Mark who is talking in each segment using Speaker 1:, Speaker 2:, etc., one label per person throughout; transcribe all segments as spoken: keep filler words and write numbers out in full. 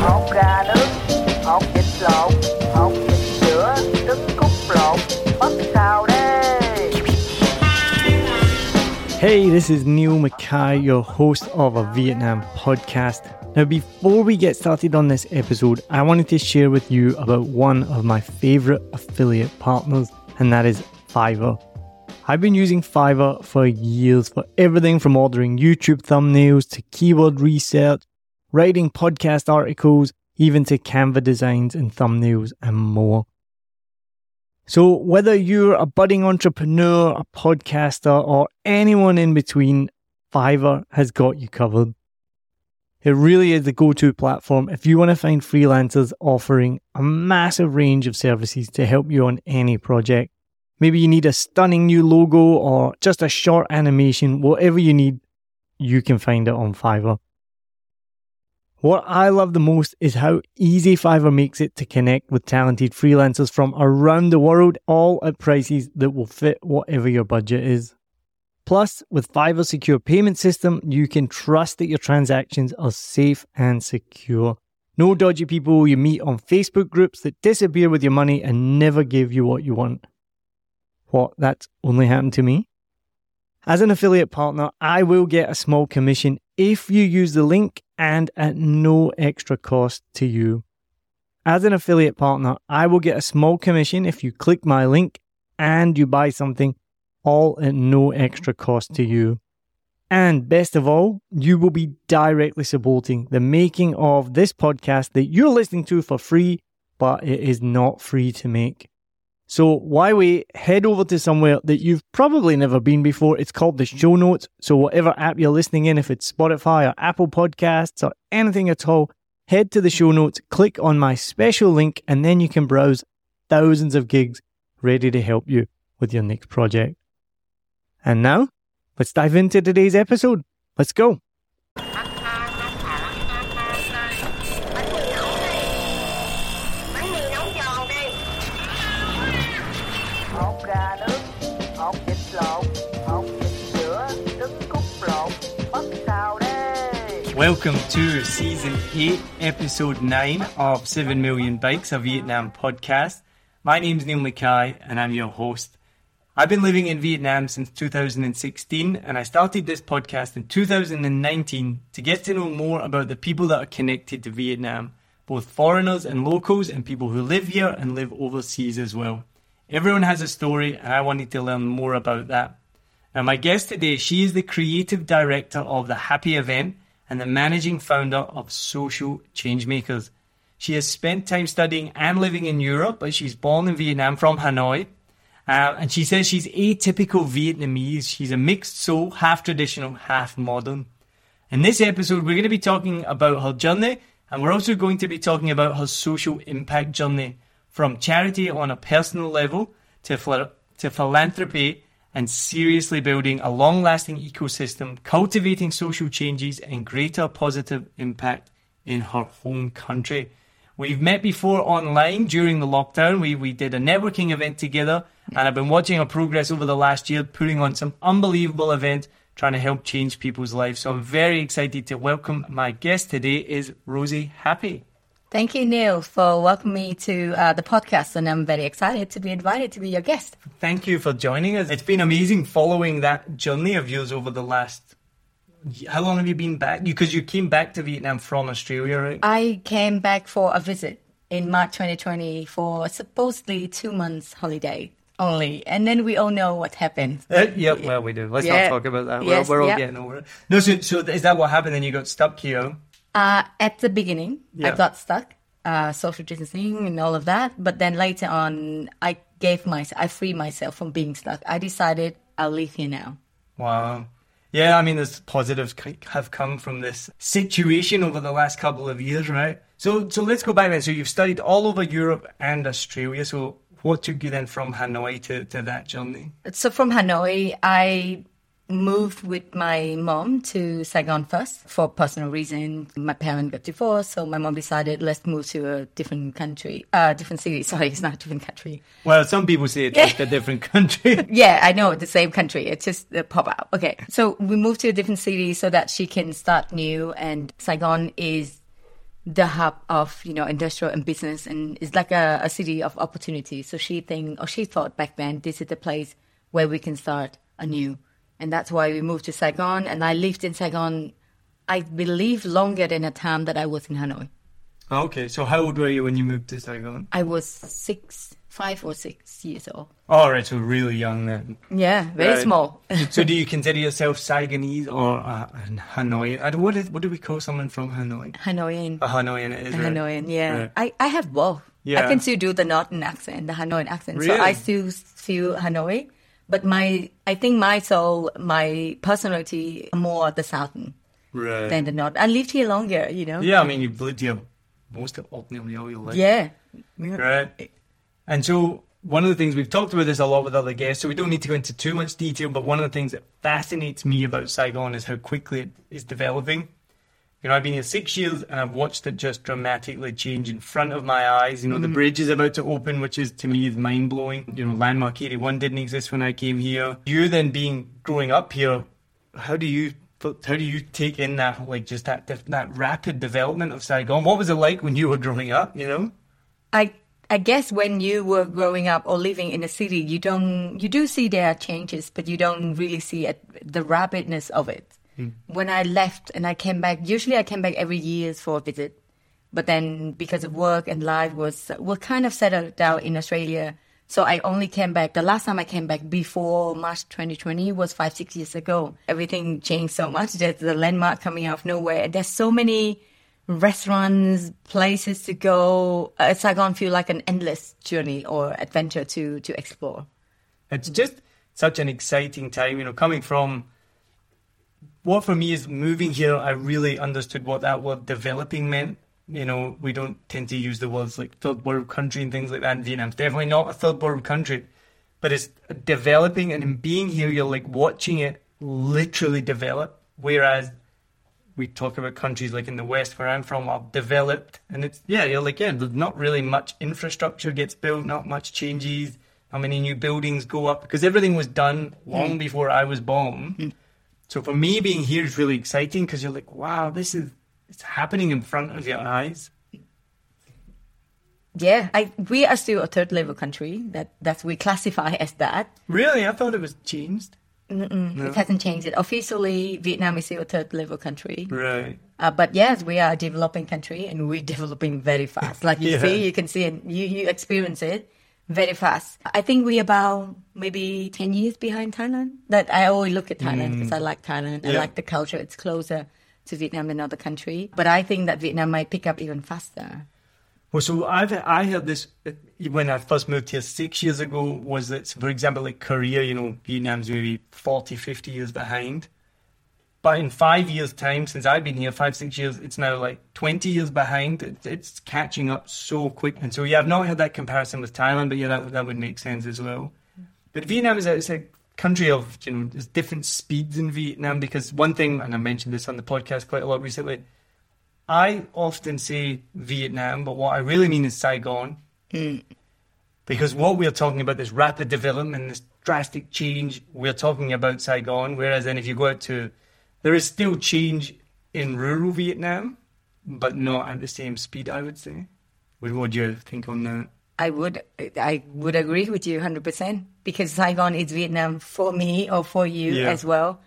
Speaker 1: hột gà nướng, hột vịt lộn, hột vịt sữa, trứng cút lộn, bắp xào đây.
Speaker 2: Hey, this is Neil Mackay, your host of a Vietnam podcast. Now, before we get started on this episode, I wanted to share with you about one of my favourite affiliate partners, and that is Fiverr. I've been using Fiverr for years for everything from ordering YouTube thumbnails to keyword research, writing podcast articles, even to Canva designs and thumbnails and more. So whether you're a budding entrepreneur, a podcaster, or anyone in between, Fiverr has got you covered. It really is the go-to platform if you want to find freelancers offering a massive range of services to help you on any project. Maybe you need a stunning new logo or just a short animation, whatever you need, you can find it on Fiverr. What I love the most is how easy Fiverr makes it to connect with talented freelancers from around the world, all at prices that will fit whatever your budget is. Plus, with Fiverr's secure payment system, you can trust that your transactions are safe and secure. No dodgy people you meet on Facebook groups that disappear with your money and never give you what you want. What, that's only happened to me? As an affiliate partner, I will get a small commission if you use the link and at no extra cost to you. As an affiliate partner, I will get a small commission if you click my link and you buy something, all at no extra cost to you. And best of all, you will be directly supporting the making of this podcast that you're listening to for free, but it is not free to make. So why wait? Head over to somewhere that you've probably never been before. It's called the show notes. So whatever app you're listening in, if it's Spotify or Apple Podcasts or anything at all, head to the show notes, click on my special link, and then you can browse thousands of gigs ready to help you with your next project. And now, let's dive into today's episode. Let's go. Welcome to Season eight, Episode nine of seven million Bikes, a Vietnam podcast. My name's Neil Mackay and I'm your host. I've been living in Vietnam since two thousand sixteen and I started this podcast in two thousand nineteen to get to know more about the people that are connected to Vietnam, both foreigners and locals and people who live here and live overseas as well. Everyone has a story and I wanted to learn more about that. Now my guest today, she is the creative director of The Happy Event and the managing founder of Social Changemakers. She has spent time studying and living in Europe, but she's born in Vietnam from Hanoi. Uh, and she says she's atypical Vietnamese. She's a mixed soul, half traditional, half modern. In this episode, we're going to be talking about her journey, and we're also going to be talking about her social impact journey, from charity on a personal level to, phil- to philanthropy, and seriously building a long-lasting ecosystem, cultivating social changes and greater positive impact in her home country. We've met before online during the lockdown. We we did a networking event together, and I've been watching her progress over the last year, putting on some unbelievable events, trying to help change people's lives. So I'm very excited to welcome my guest today is Rosie Happy.
Speaker 3: Thank you, Neil, for welcoming me to uh, the podcast, and I'm very excited to be invited to be your guest.
Speaker 2: Thank you for joining us. It's been amazing following that journey of yours over the last... How long have you been back? Because you came back to Vietnam from Australia, right?
Speaker 3: I came back for a visit in March twenty twenty for supposedly two months holiday only, and then we all know what happened.
Speaker 2: Uh, yeah, well, we do. Let's
Speaker 3: yeah.
Speaker 2: not talk about that.
Speaker 3: Yes,
Speaker 2: we're we're all
Speaker 3: yeah.
Speaker 2: getting over it. No, so, so is that what happened? Then you got stuck here?
Speaker 3: Uh, at the beginning,
Speaker 2: yeah.
Speaker 3: I got stuck, uh, social distancing and all of that. But then later on, I gave myself, I freed myself from being stuck. I decided I'll leave here now.
Speaker 2: Wow. Yeah, I mean, there's positives have come from this situation over the last couple of years, right? So, so let's go back then. So you've studied all over Europe and Australia. So what took you then from Hanoi to, to that journey?
Speaker 3: So from Hanoi, I moved with my mom to Saigon first for personal reasons. My parents got divorced, so my mom decided let's move to a different country, uh, different city. Sorry, it's not a different country.
Speaker 2: Well, some people say it's like a different country.
Speaker 3: Yeah, I know, the same country. It's just a pop out. Okay, so we moved to a different city so that she can start new, and Saigon is the hub of, you know, industrial and business, and it's like a, a city of opportunity. So she think, or she thought back then, this is the place where we can start anew. And that's why we moved to Saigon. And I lived in Saigon, I believe, longer than the time that I was in Hanoi.
Speaker 2: Okay, so how old were you when you moved to Saigon?
Speaker 3: I was six, five or six years old.
Speaker 2: All right, so really young then.
Speaker 3: Yeah, very
Speaker 2: Right.
Speaker 3: small.
Speaker 2: So do you consider yourself Saigonese or uh, an Hanoi? I don't- What, is, what do we call someone from Hanoi?
Speaker 3: Hanoian.
Speaker 2: A Hanoian it is, right?
Speaker 3: Hanoian, yeah.
Speaker 2: Right.
Speaker 3: I, I have both.
Speaker 2: Yeah.
Speaker 3: I can still do the northern accent, the Hanoian accent. So
Speaker 2: Really?
Speaker 3: I still feel Hanoi. But my, I think my soul, my personality, more the southern
Speaker 2: Right.
Speaker 3: than the north. I lived here longer, you know.
Speaker 2: Yeah, I mean, you've lived here most of nearly all your life.
Speaker 3: Yeah.
Speaker 2: Right. And so one of the things, we've talked about this a lot with other guests, so we don't need to go into too much detail, but one of the things that fascinates me about Saigon is how quickly it is developing. You know, I've been here six years and I've watched it just dramatically change in front of my eyes. You know, the bridge is about to open, which is, to me, is mind-blowing. You know, Landmark eighty-one didn't exist when I came here. You then being, growing up here, how do you, how do you take in that, like, just that, that rapid development of Saigon? What was it like when you were growing up, you know?
Speaker 3: I I guess when you were growing up or living in a city, you don't you do see there are changes, but you don't really see it, the rapidness of it. Mm. When I left and I came back, usually I came back every year for a visit, but then because of work and life was was kind of settled down in Australia, so I only came back. The last time I came back before March twenty twenty was five six years ago. Everything changed so much. There's the landmark coming out of nowhere. There's so many restaurants, places to go. Uh, Saigon feel like an endless journey or adventure to to explore.
Speaker 2: It's just such an exciting time, you know, coming from what for me is moving here. I really understood what that word developing meant. You know, we don't tend to use the words like third world country and things like that in Vietnam. It's definitely not a third world country, but it's developing, and in being here, you're like watching it literally develop. Whereas we talk about countries like in the West, where I'm from, are developed, and it's, yeah, you're like, yeah, there's not really much infrastructure gets built, not much changes, how many new buildings go up, because everything was done long mm. before I was born. Mm. So for me, being here is really exciting, because you're like, wow, this is, it's happening in front of your eyes.
Speaker 3: Yeah, I, we are still a third level country. That that's we classify as that.
Speaker 2: Really? I thought it was changed.
Speaker 3: Mm-mm, no. It hasn't changed it. Officially, Vietnam is still a third level country.
Speaker 2: Right.
Speaker 3: Uh, but yes, we are a developing country, and we're developing very fast. Like you yeah. see, you can see it, you, you experience it very fast. I think we're about maybe ten years behind Thailand. That I always look at Thailand because mm. I like Thailand. Yeah. I like the culture. It's closer to Vietnam than other country. But I think that Vietnam might pick up even faster.
Speaker 2: Well, so I've I heard this when I first moved here six years ago, was that, for example, like Korea, you know, Vietnam's maybe forty, fifty years behind. But in five years' time, since I've been here, five, six years, it's now like twenty years behind. It's, it's catching up so quick. And so, yeah, I've not had that comparison with Thailand, but yeah, that, that would make sense as well. But Vietnam is a, it's a country of, you know, there's different speeds in Vietnam, because one thing, and I mentioned this on the podcast quite a lot recently, I often say Vietnam, but what I really mean is Saigon. Mm. Because what we're talking about, this rapid development, this drastic change, we're talking about Saigon. Whereas then if you go out to, there is still change in rural Vietnam, but not at the same speed, I would say. What do you think on that?
Speaker 3: I would I would agree with you one hundred percent, because Saigon is Vietnam for me or for you yeah. as well.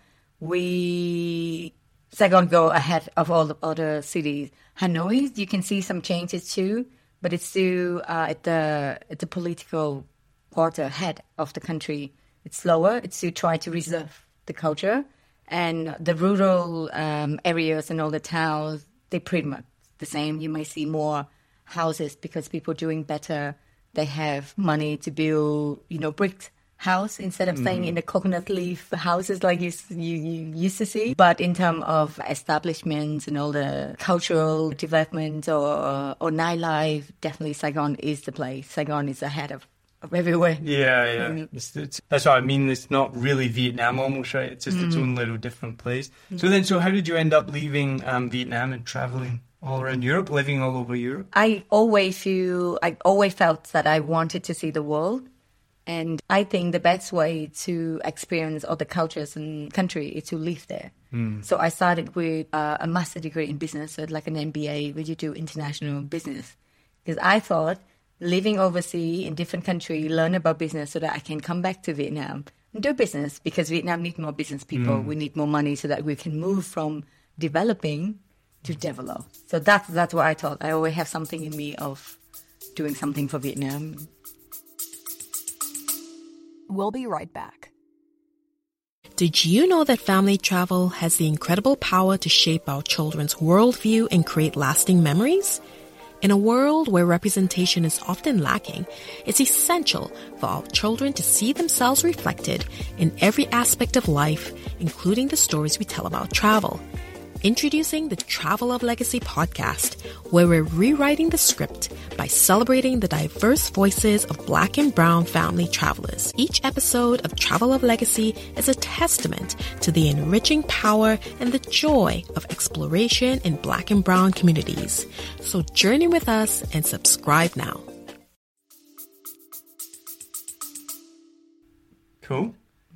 Speaker 3: We... Saigon go ahead of all the other cities. Hanoi, you can see some changes too, but it's still uh, at the at the political quarter head of the country. It's slower. It's still try to reserve the culture, and the rural um, areas and all the towns, they pretty much the same. You may see more houses because people doing better. They have money to build, you know, brick house instead of staying mm. in the coconut leaf houses like you, you you used to see. But in terms of establishments and all the cultural development or or nightlife, definitely Saigon is the place. Saigon is ahead of, of everywhere.
Speaker 2: Yeah, yeah. Mm. It's, it's, that's what I mean. It's not really Vietnam almost, right? It's just mm. its own little different place. Mm. So then, so how did you end up leaving um, Vietnam and traveling all around Europe, living all over Europe?
Speaker 3: I always feel, I always felt that I wanted to see the world. And I think the best way to experience other cultures and country is to live there. Mm. So I started with uh, a master degree in business, so like an M B A, where you do international business. Because I thought living overseas in different country, learn about business so that I can come back to Vietnam and do business, because Vietnam needs more business people. Mm. We need more money so that we can move from developing to develop. So that's, that's what I thought. I always have something in me of doing something for Vietnam.
Speaker 4: We'll be right back.
Speaker 5: Did you know that family travel has the incredible power to shape our children's worldview and create lasting memories? In a world where representation is often lacking, it's essential for our children to see themselves reflected in every aspect of life, including the stories we tell about travel. Introducing the Travel of Legacy podcast, where we're rewriting the script by celebrating the diverse voices of Black and Brown family travelers. Each episode of Travel of Legacy is a testament to the enriching power and the joy of exploration in Black and Brown communities. So journey with us and subscribe now.
Speaker 2: Cool.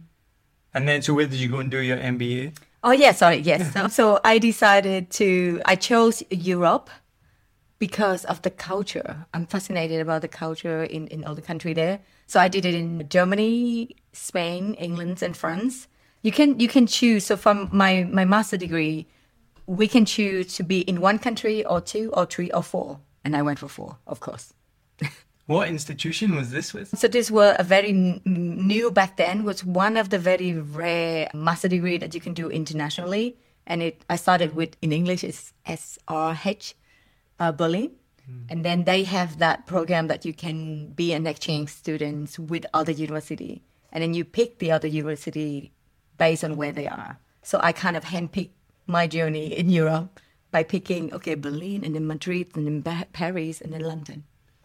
Speaker 2: And then, so where did you go and do your M B A?
Speaker 3: Oh, yeah, sorry, yes. So, so I decided to, I chose Europe because of the culture. I'm fascinated about the culture in, in all the country there. So I did it in Germany, Spain, England, and France. You can you can choose. So from my, my master degree, we can choose to be in one country or two or three or four. And I went for four, of course.
Speaker 2: What institution was this with?
Speaker 3: So this was a very n- new back then, was one of the very rare master degree that you can do internationally. And it I started with, in English, it's S R H, uh, Berlin. Mm. And then they have that program that you can be an exchange student with other university. And then you pick the other university based on where they are. So I kind of handpicked my journey in Europe by picking, okay, Berlin, and then Madrid, and then ba- Paris, and then London.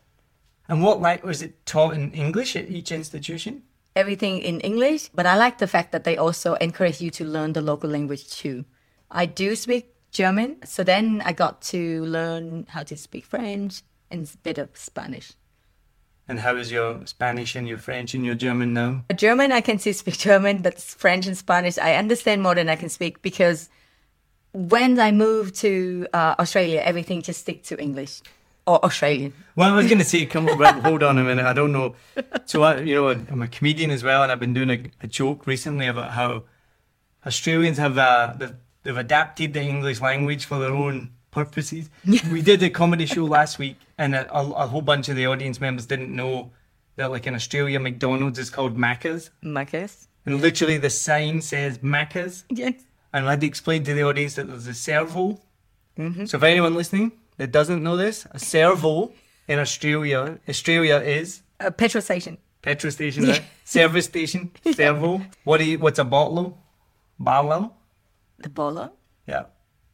Speaker 2: And what like was it taught in English at each institution?
Speaker 3: Everything in English, but I like the fact that they also encourage you to learn the local language too. I do speak German, so then I got to learn how to speak French and a bit of Spanish.
Speaker 2: And how is your Spanish and your French and your German now?
Speaker 3: German, I can still speak German, but French and Spanish, I understand more than I can speak, because when I moved to uh, Australia, everything just stick to English. Or Australian.
Speaker 2: Well, I was going to say, come on, but hold on a minute. I don't know. So, I, you know, I'm a comedian as well, and I've been doing a, a joke recently about how Australians have uh, they've, they've adapted the English language for their own purposes. We did a comedy show last week, and a, a, a whole bunch of the audience members didn't know that, like in Australia, McDonald's is called Macca's.
Speaker 3: Macca's.
Speaker 2: And literally the sign says Macca's.
Speaker 3: Yes.
Speaker 2: And I had to explain to the audience that there's a servo.
Speaker 3: Mm-hmm.
Speaker 2: So, if anyone listening that doesn't know this, a servo in Australia, Australia is
Speaker 3: a petrol station.
Speaker 2: Petrol station, right? Service station, servo. What do you? What's a bottle? Bottle.
Speaker 3: The bolo.
Speaker 2: Yeah.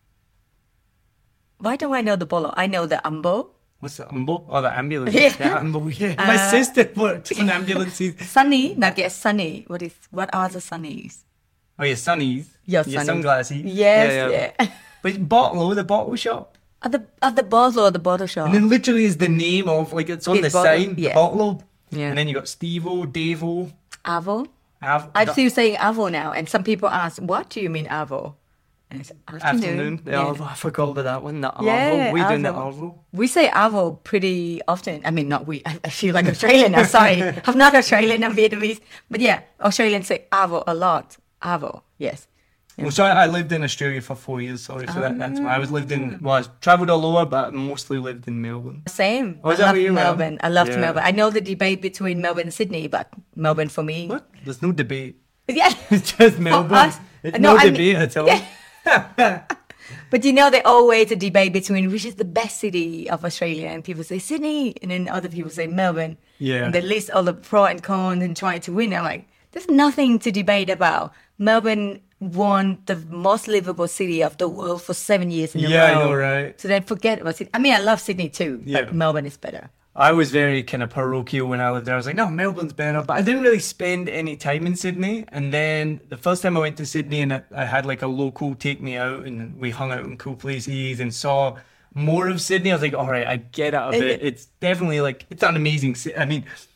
Speaker 3: Why don't I know the bolo? I know the umbo.
Speaker 2: What's the umbo? Oh, the ambulance.
Speaker 3: Yeah.
Speaker 2: Yeah, umbo. Yeah. Uh, My sister worked in ambulances.
Speaker 3: Sunny. Now get sunny. What is? What are the sunnies?
Speaker 2: Oh, your sunnies.
Speaker 3: Your,
Speaker 2: your
Speaker 3: sunnies.
Speaker 2: sunglasses.
Speaker 3: Yes.
Speaker 2: Yeah. yeah.
Speaker 3: yeah.
Speaker 2: But bottle, the bottle shop.
Speaker 3: At the at the bottle or the bottle shop.
Speaker 2: And then literally is the name of, like, it's on
Speaker 3: It's
Speaker 2: the
Speaker 3: bottle,
Speaker 2: sign,
Speaker 3: yeah.
Speaker 2: bottle.
Speaker 3: Yeah.
Speaker 2: And then you got Steve-O, Dave-O.
Speaker 3: Avo.
Speaker 2: Av-
Speaker 3: I'm still saying avo now, and some people ask, "What do you mean avo?" And it's afternoon.
Speaker 2: Afternoon. The
Speaker 3: Yeah.
Speaker 2: Arvo. I forgot about that one. The Arvo.
Speaker 3: Yeah,
Speaker 2: we doing the
Speaker 3: Arvo.
Speaker 2: Arvo.
Speaker 3: We say avo pretty often. I mean, not we. I, I feel like Australian now. Sorry, I'm not Australian. I'm Vietnamese. But yeah, Australians say avo a lot. Avo, yes.
Speaker 2: Well, so I, I lived in Australia for four years, sorry, so that, that's why I was lived in, well, I travelled all over, but mostly lived in Melbourne.
Speaker 3: Same.
Speaker 2: Oh, is
Speaker 3: I
Speaker 2: that
Speaker 3: loved
Speaker 2: where you were?
Speaker 3: Melbourne. I loved
Speaker 2: Yeah.
Speaker 3: Melbourne. I know the debate between Melbourne and Sydney, but Melbourne for me.
Speaker 2: What? There's no debate.
Speaker 3: Yeah.
Speaker 2: It's just Melbourne.
Speaker 3: us-
Speaker 2: It's
Speaker 3: no,
Speaker 2: no
Speaker 3: I mean-
Speaker 2: debate at all.
Speaker 3: Yeah. But you know, they always a debate between which is the best city of Australia, and people say Sydney, and then other people say Melbourne.
Speaker 2: Yeah.
Speaker 3: And they list all the pro and cons and try to win. I'm like, there's nothing to debate about. Melbourne won the most livable city of the world for seven years in a
Speaker 2: Yeah, I
Speaker 3: row.
Speaker 2: know, right?
Speaker 3: So then forget about Sydney. I mean, I love Sydney too,
Speaker 2: Yeah.
Speaker 3: but Melbourne is better.
Speaker 2: I was very kind of parochial when I lived there. I was like, no, Melbourne's better. But I didn't really spend any time in Sydney. And then the first time I went to Sydney and I, I had like a local take me out and we hung out in cool places and saw more of Sydney, I was like, all right, I get it a bit. It's definitely like, it's an amazing city. I mean,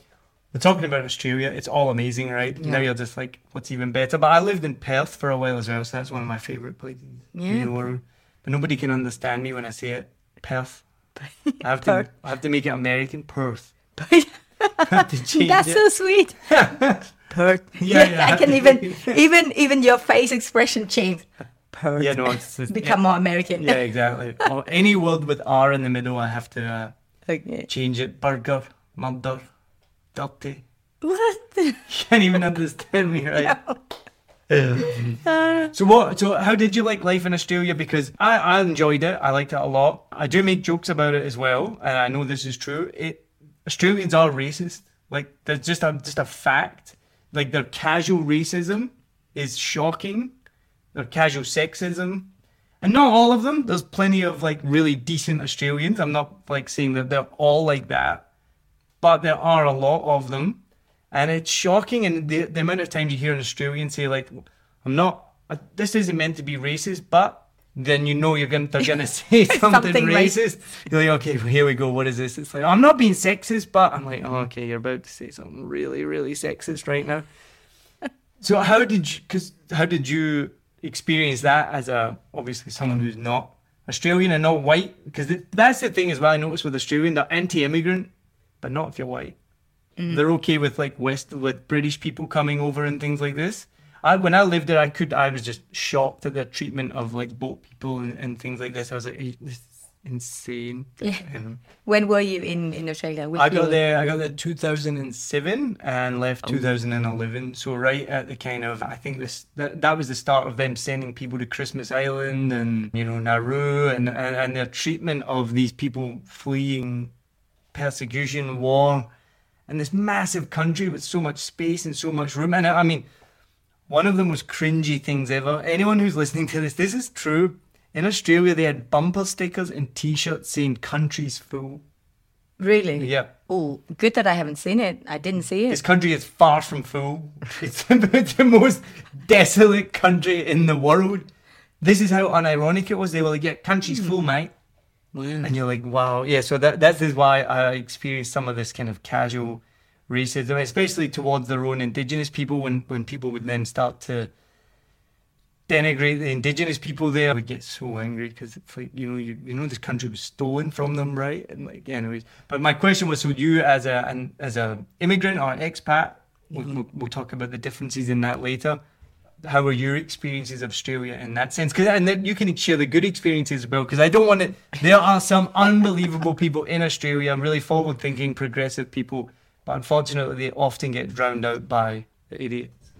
Speaker 2: we're talking about Australia. It's all amazing, right?
Speaker 3: Yeah.
Speaker 2: Now you're just like, what's even better? But I lived in Perth for a while as well, so that's one of my favourite places
Speaker 3: Yeah.
Speaker 2: in the world. But nobody can understand me when I say it. Perth. I have to.
Speaker 3: Perth.
Speaker 2: I have to make it American. Perth. I have to change
Speaker 3: That's
Speaker 2: it.
Speaker 3: so sweet. Perth.
Speaker 2: Yeah, yeah.
Speaker 3: I can even, even, even your face expression change. Perth.
Speaker 2: Yeah, no, it's, it's
Speaker 3: Become more American.
Speaker 2: yeah, exactly. Or any word with R in the middle, I have to uh,
Speaker 3: Okay.
Speaker 2: change it. Burger, murder, dirty.
Speaker 3: What?
Speaker 2: You can't even understand me, right? So what? So how did you like life in Australia? Because I, I enjoyed it. I liked it a lot. I do make jokes about it as well, and I know this is true. It Australians are racist. Like there's just a just a fact. Like their casual racism is shocking. Their casual sexism, and not all of them. There's plenty of like really decent Australians. I'm not like saying that they're all like that, but there are a lot of them. And it's shocking, and the, the amount of times you hear an Australian say, like, I'm not, uh, this isn't meant to be racist, but then you know you're going they're going to say something,
Speaker 3: Something
Speaker 2: racist. You're like, okay, well, here we go, what is this? It's like, I'm not being sexist, but I'm like, oh, okay, you're about to say something really, really sexist right now. So how did you, because how did you experience that as a, obviously someone who's not Australian and not white? Because that's the thing as well, I noticed with Australian, they're anti-immigrant, but not if you're white. Mm. They're okay with like West with British people coming over and things like this. I when I lived there, I could I was just shocked at the treatment of like boat people and, and things like this. I was like, hey, this is insane.
Speaker 3: Yeah.
Speaker 2: Um,
Speaker 3: When were you in, in Australia? Which
Speaker 2: I got
Speaker 3: year?
Speaker 2: there. I got there two thousand seven and left two thousand eleven. So right at the kind of I think this that, that was the start of them sending people to Christmas Island and you know Nauru and and, and their treatment of these people fleeing persecution, war. And this massive country with so much space and so much room. And I mean, one of the most cringy things ever. Anyone who's listening to this, this is true. In Australia, they had bumper stickers and T-shirts saying "country's full."
Speaker 3: Really?
Speaker 2: Yeah.
Speaker 3: Oh, good that I haven't seen it. I didn't see
Speaker 2: This
Speaker 3: it.
Speaker 2: country is far from full. It's the most desolate country in the world. This is how unironic it was. They were like, yeah, country's full, mate.
Speaker 3: Wow.
Speaker 2: And you're like, wow. Yeah, so that that is why I experienced some of this kind of casual racism, especially towards their own Indigenous people, when, when people would then start to denigrate the Indigenous people there. I would get so angry because it's like, you know, you, you know this country was stolen from them, right? And like, anyways. But my question was, so you as a an, as a immigrant or an expat, we'll, we'll, we'll talk about the differences in that later. How were your experiences of Australia in that sense? Because and then you can share the good experiences as well. Because I don't want to. There are some unbelievable people in Australia, really forward-thinking, progressive people, but unfortunately, they often get drowned out by the idiots.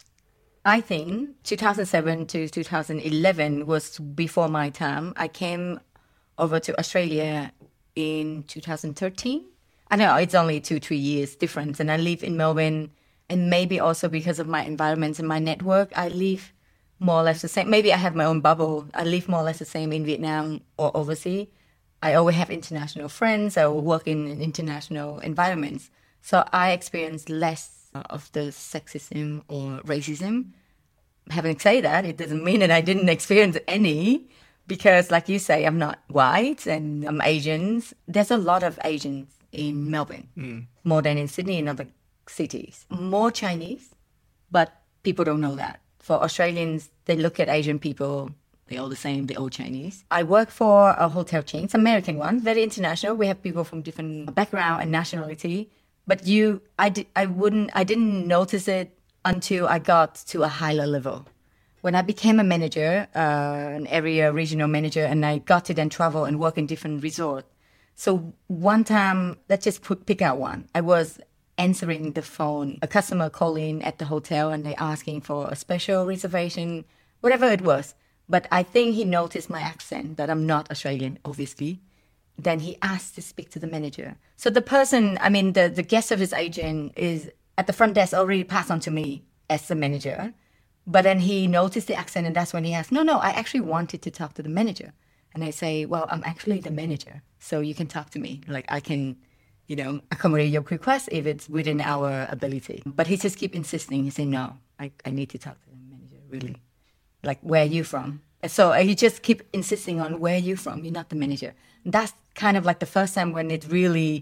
Speaker 3: I think two thousand seven to two thousand eleven was before my time. I came over to Australia in two thousand thirteen. I know it's only two, three years difference, and I live in Melbourne. And maybe also because of my environment and my network, I live more or less the same. Maybe I have my own bubble. I live more or less the same in Vietnam or overseas. I always have international friends. I work in international environments. So I experience less of the sexism or racism. Having said that, it doesn't mean that I didn't experience any, because like you say, I'm not white and I'm Asians. There's a lot of Asians in Melbourne, mm. more than in Sydney and other cities. More Chinese, but people don't know that. For Australians, they look at Asian people, they're all the same, they're all Chinese. I work for a hotel chain, it's an American one, very international. We have people from different background and nationality. But you, I, di- I wouldn't, I didn't notice it until I got to a higher level. When I became a manager, uh, an area regional manager, and I got to then travel and work in different resorts. So one time, let's just put, pick out one. I was answering the phone, a customer calling at the hotel and they asking for a special reservation, whatever it was. But I think he noticed my accent, that I'm not Australian, obviously. Then he asked to speak to the manager. So the person, I mean, the, the guest service agent is at the front desk already passed on to me as the manager. But then he noticed the accent and that's when he asked, no, no, I actually wanted to talk to the manager. And I say, well, I'm actually the manager, so you can talk to me. Like I can, you know, accommodate your request if it's within our ability. But he just keep insisting. He say, no, I, I need to talk to the manager, really. Like, where are you from? So he just keep insisting on where are you from? You're not the manager. That's kind of like the first time when it really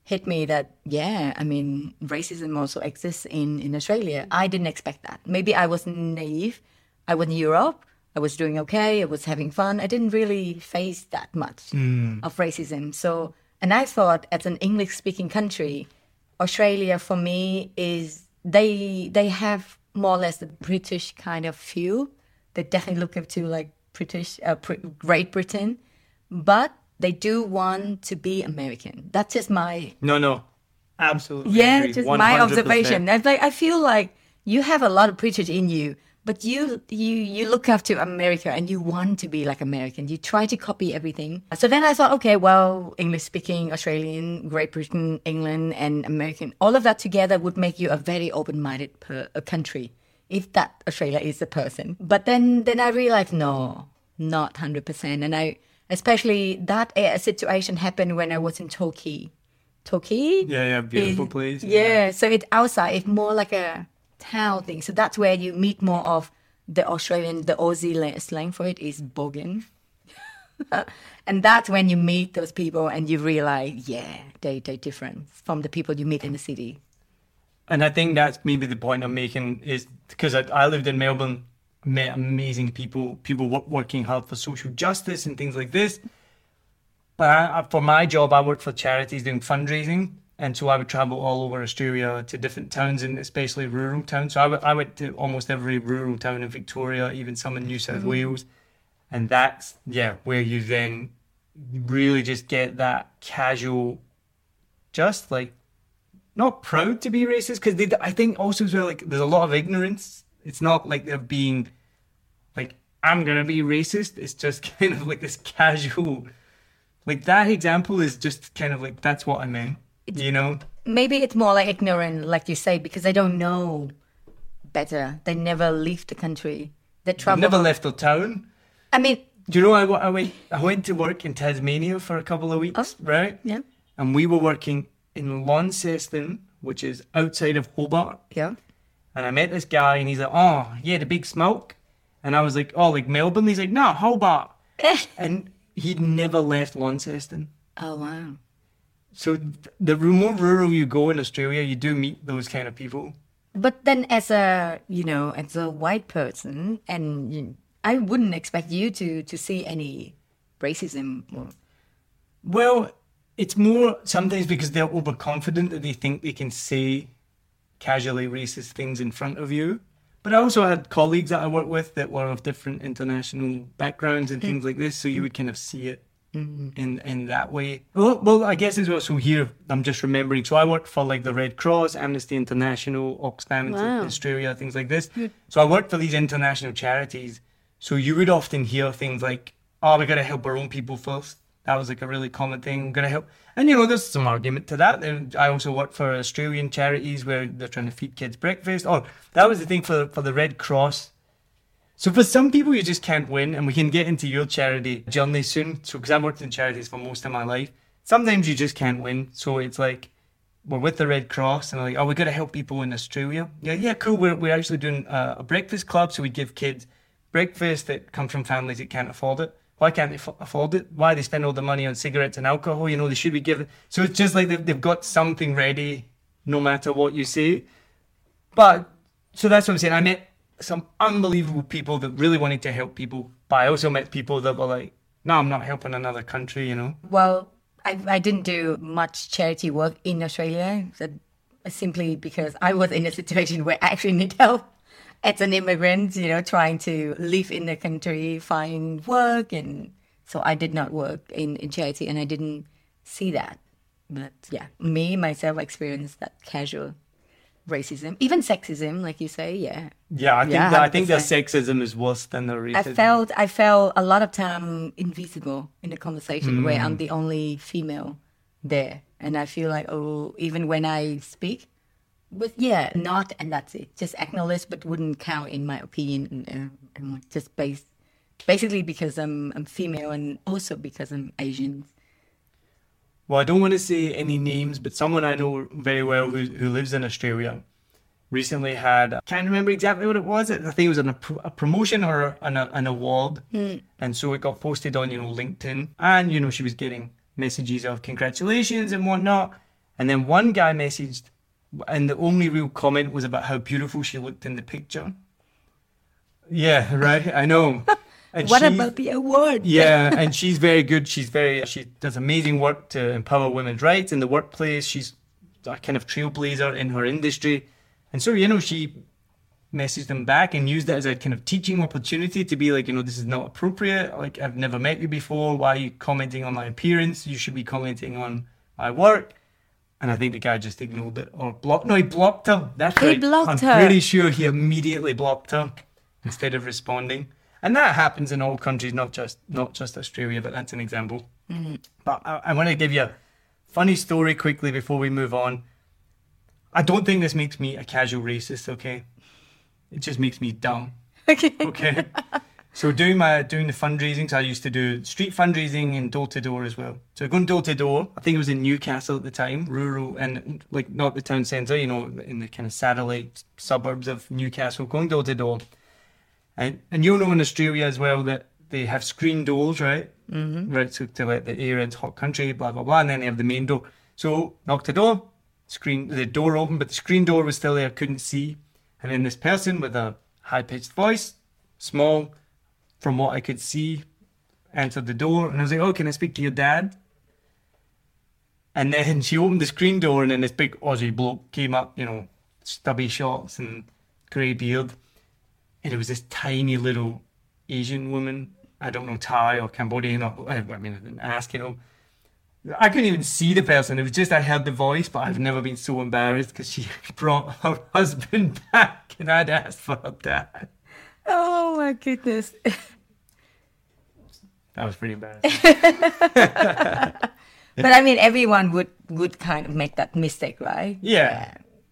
Speaker 3: hit me that, yeah, I mean, racism also exists in, in Australia. I didn't expect that. Maybe I was naive. I was in Europe. I was doing okay. I was having fun. I didn't really face that much mm. of racism. So, and I thought as an English-speaking country, Australia for me is, they they have more or less the British kind of feel. They definitely look up to like British, uh, Great Britain, but they do want to be American. That's just my...
Speaker 2: No, no, absolutely.
Speaker 3: Yeah,
Speaker 2: agree.
Speaker 3: just
Speaker 2: one hundred percent.
Speaker 3: My observation. I, like, I feel like you have a lot of British in you, but you, you you look up to America and you want to be like American. You try to copy everything. So then I thought, okay, well, English-speaking, Australian, Great Britain, England, and American, all of that together would make you a very open-minded per, a country, if that Australia is a person. But then, then I realized, no, not one hundred percent. And I, especially that uh, situation happened when I was in Torquay. Torquay?
Speaker 2: Yeah, yeah, beautiful
Speaker 3: is,
Speaker 2: place.
Speaker 3: Yeah,
Speaker 2: yeah,
Speaker 3: so it's outside. It's more like a town thing. So that's where you meet more of the Australian, the Aussie slang for it is boggin. And that's when you meet those people and you realize, yeah, they, they're different from the people you meet in the city.
Speaker 2: And I think that's maybe the point I'm making is because I, I lived in Melbourne, met amazing people, people work, working hard for social justice and things like this. But I, for my job, I worked for charities doing fundraising. And so I would travel all over Australia to different towns, and especially rural towns. So I, w- I went to almost every rural town in Victoria, even some in New South mm-hmm. Wales. And that's, yeah, where you then really just get that casual, just like, not proud to be racist, because I think also as well, like, there's a lot of ignorance. It's not like they're being, like, I'm going to be racist. It's just kind of like this casual, like, that example is just kind of like, that's what I meant. You know,
Speaker 3: maybe it's more like ignorant, like you say, because they don't know better. They never leave the country. They travel.
Speaker 2: Never left the town.
Speaker 3: I mean,
Speaker 2: do you know? I, I went. I went to work in Tasmania for a couple of weeks,
Speaker 3: oh,
Speaker 2: right?
Speaker 3: Yeah.
Speaker 2: And we were working in Launceston, which is outside of Hobart.
Speaker 3: Yeah.
Speaker 2: And I met this guy, and he's like, "Oh, yeah, the big smoke." And I was like, "Oh, like Melbourne?" He's like, "No, Hobart." And he'd never left Launceston.
Speaker 3: Oh wow.
Speaker 2: So the more rural you go in Australia, you do meet those kind of people.
Speaker 3: But then as a, you know, as a white person, and you, I wouldn't expect you to, to see any racism. Or...
Speaker 2: Well, it's more sometimes because they're overconfident that they think they can say casually racist things in front of you. But I also had colleagues that I worked with that were of different international backgrounds and things like this, so you would kind of see it. Mm-hmm. In in that way. Well, well, I guess as well. So here, I'm just remembering. So I worked for like the Red Cross, Amnesty International, Oxfam
Speaker 3: wow.
Speaker 2: in Australia, things like this. Good. So I worked for these international charities. So you would often hear things like, "Oh, we got to help our own people first." That was like a really common thing. Got to help, and you know, there's some argument to that. I also worked for Australian charities where they're trying to feed kids breakfast. Oh, that was the thing for for the Red Cross. So for some people, you just can't win, and we can get into your charity journey soon. So because I've worked in charities for most of my life, sometimes you just can't win. So it's like, we're with the Red Cross, and they're like, oh, we got to help people in Australia. Yeah, yeah, cool. We're we're actually doing a, a breakfast club, so we give kids breakfast that come from families that can't afford it. Why can't they f- afford it? Why they spend all the money on cigarettes and alcohol? You know, they should be given. So it's just like they've, they've got something ready, no matter what you say. But so that's what I'm saying. I met some unbelievable people that really wanted to help people, but I also met people that were like, no, I'm not helping another country, you know.
Speaker 3: Well, I, I didn't do much charity work in Australia, so simply because I was in a situation where I actually need help as an immigrant, you know, trying to live in the country, find work, and so I did not work in, in charity, and I didn't see that. But yeah, me, myself, experienced that casual racism, even sexism, like you say, yeah.
Speaker 2: Yeah, I think
Speaker 3: yeah,
Speaker 2: that, I think the sexism is worse than the racism.
Speaker 3: I felt I felt a lot of time invisible in the conversation, mm. where I'm the only female there, and I feel like, oh, even when I speak, but yeah, not, and that's it. Just acknowledge, but wouldn't count in my opinion, and, and just based basically because I'm I'm female, and also because I'm Asian.
Speaker 2: Well, I don't want to say any names, but someone I know very well who who lives in Australia recently had, I can't remember exactly what it was. I think it was an, a, a promotion or an, a, an award. Mm. And so it got posted on, you know, LinkedIn. And, you know, she was getting messages of congratulations and whatnot. And then one guy messaged, and the only real comment was about how beautiful she looked in the picture. Yeah, right. I know. And
Speaker 3: What
Speaker 2: she,
Speaker 3: about the award?
Speaker 2: yeah, and she's very good. She's very, she does amazing work to empower women's rights in the workplace. She's a kind of trailblazer in her industry. And so, you know, she messaged them back and used that as a kind of teaching opportunity to be like, you know, this is not appropriate. Like, I've never met you before. Why are you commenting on my appearance? You should be commenting on my work. And I think the guy just ignored it or blocked. No, he blocked her. That's
Speaker 3: He
Speaker 2: right.
Speaker 3: blocked
Speaker 2: I'm
Speaker 3: her.
Speaker 2: pretty sure he immediately blocked her instead of responding. And that happens in all countries, not just not just Australia, but that's an example.
Speaker 3: Mm-hmm.
Speaker 2: But I, I want to give you a funny story quickly before we move on. I don't think this makes me a casual racist, okay? It just makes me dumb.
Speaker 3: Okay.
Speaker 2: Okay. So doing my doing the fundraising, so I used to do street fundraising and door to door as well. So going door to door, I think it was in Newcastle at the time, rural and like not the town centre, you know, in the kind of satellite suburbs of Newcastle, going door to door. And and you'll know in Australia as well that they have screen doors, right? Mm-hmm. Right, so to let the air into hot country, blah blah blah, and then they have the main door. So knocked the door, screen the door open, but the screen door was still there, couldn't see. And then this person with a high pitched voice, small, from what I could see, answered the door, and I was like, "Oh, can I speak to your dad?" And then she opened the screen door, and then this big Aussie bloke came up, you know, stubby shorts and grey beard. And it was this tiny little Asian woman, I don't know, Thai or Cambodian, or, I mean, I didn't ask, you know. I couldn't even see the person. It was just I heard the voice, but I've never been so embarrassed because she brought her husband back and I'd asked for her dad.
Speaker 3: Oh my goodness.
Speaker 2: That was pretty embarrassing.
Speaker 3: But I mean, everyone would, would kind of make that mistake, right?
Speaker 2: Yeah.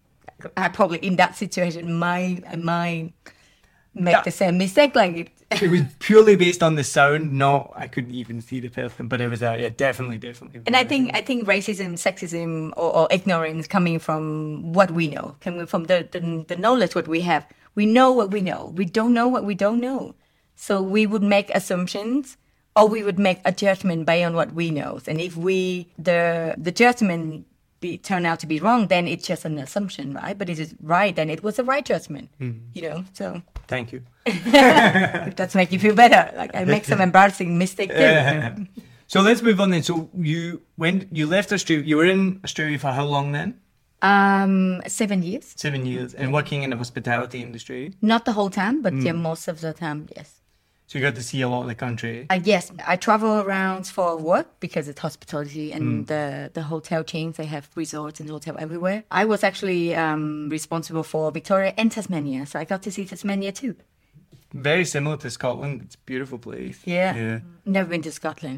Speaker 3: I probably, in that situation, might, I might make
Speaker 2: Yeah.
Speaker 3: the same mistake. Like it.
Speaker 2: It was purely based on the sound. No, I couldn't even see the person, but it was, uh, yeah, definitely, definitely.
Speaker 3: And I think I think racism, sexism, or, or ignorance coming from what we know, coming from the, the the knowledge what we have. We know what we know. We don't know what we don't know. So we would make assumptions, or we would make a judgment based on what we know. And if we the the judgment be, turn out to be wrong, then it's just an assumption, right? But if it's right, then it was a right judgment.
Speaker 2: Mm-hmm.
Speaker 3: You know, so.
Speaker 2: Thank you.
Speaker 3: If that's make you feel better. Like I make some embarrassing mistake too.
Speaker 2: So let's move on then. So you when you left Australia, you were in Australia for how long then?
Speaker 3: Um, seven years.
Speaker 2: Seven years, and working in the hospitality industry.
Speaker 3: Not the whole time, but yeah, most of the time, yes.
Speaker 2: So you got to see a lot of the country.
Speaker 3: Uh, yes, I travel around for work because it's hospitality and the, the hotel chains, they have resorts and hotel everywhere. I was actually um, responsible for Victoria and Tasmania, so I got to see Tasmania too.
Speaker 2: Very similar to Scotland. It's a beautiful place.
Speaker 3: Yeah.
Speaker 2: Yeah.
Speaker 3: Never been to Scotland.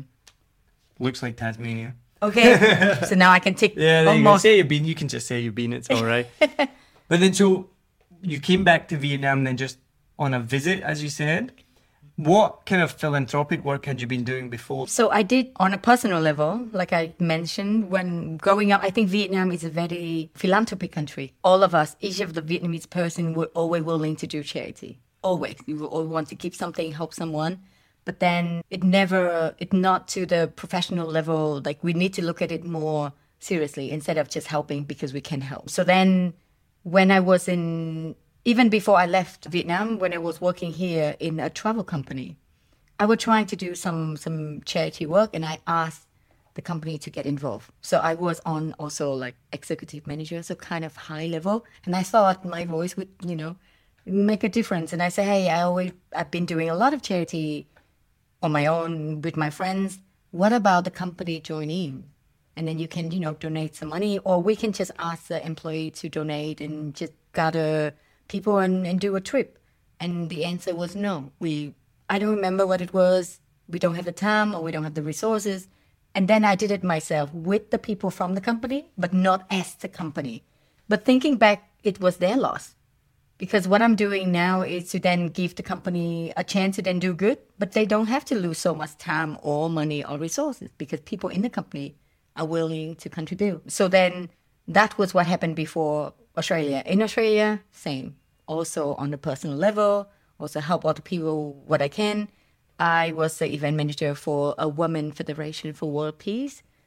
Speaker 2: Looks like Tasmania.
Speaker 3: Okay, so now I can tick
Speaker 2: Yeah, there you go.
Speaker 3: almost.
Speaker 2: Say you've been. You can just say you've been. It's all right. But then, so you came back to Vietnam then just on a visit, as you said. What kind of philanthropic work had you been doing before?
Speaker 3: So I did on a personal level, like I mentioned, when growing up, I think Vietnam is a very philanthropic country. All of us, each of the Vietnamese person were always willing to do charity. Always. We will always want to keep something, help someone. But then it never, it not to the professional level. Like we need to look at it more seriously instead of just helping because we can help. So then when I was in, even before I left Vietnam, when I was working here in a travel company, I was trying to do some, some charity work and I asked the company to get involved. So I was on also like executive manager, so kind of high level. And I thought my voice would, you know, make a difference. And I said, hey, I always, I've been doing a lot of charity on my own with my friends. What about the company joining? And then you can, you know, donate some money, or we can just ask the employee to donate and just gather people and, and do a trip. And the answer was no. We, I don't remember what it was. We don't have the time or we don't have the resources. And then I did it myself with the people from the company, but not as the company. But thinking back, it was their loss. Because what I'm doing now is to then give the company a chance to then do good, but they don't have to lose so much time or money or resources because people in the company are willing to contribute. So then that was what happened before Australia. In Australia, same. Also on the personal level, also help other people what I can. I was the event manager for a Women Federation for World Peace.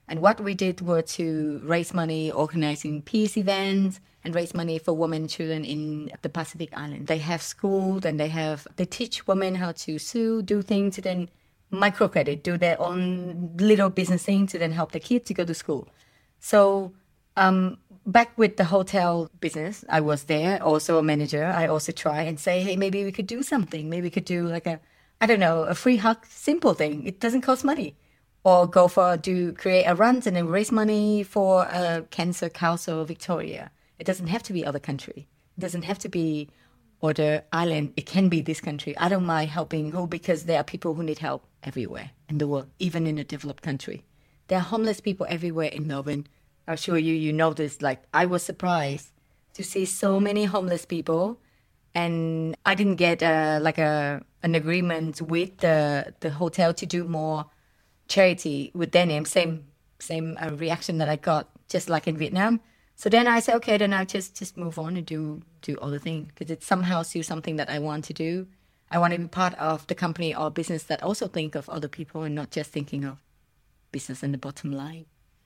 Speaker 3: And what we did were to raise money, organizing peace events, and raise money for women and children in the Pacific Island. They have schools and they have they teach women how to sew, do things, to then microcredit, do their own little business thing to then help the kids to go to school. So um, back with the hotel business, I was there, also a manager. I also try and say, hey, maybe we could do something. Maybe we could do like a, I don't know, a free hug, simple thing. It doesn't cost money. Or go for, do create a run and then raise money for a cancer council Victoria. It doesn't have to be other country. It doesn't have to be other island. It can be this country. I don't mind helping who, because there are people who need help everywhere in the world, even in a developed country. There are homeless people everywhere in Melbourne. I'm sure you, you know this. Like, I was surprised to see so many homeless people. And I didn't get uh, like a an agreement with the, the hotel to do more charity with their name, same same uh, reaction that I got, just like in Vietnam. So then I said, okay, then I'll just just move on and do do other things, because it's somehow still something that I want to do. I want to be part of the company or business that also think of other people and not just thinking of business and the bottom line.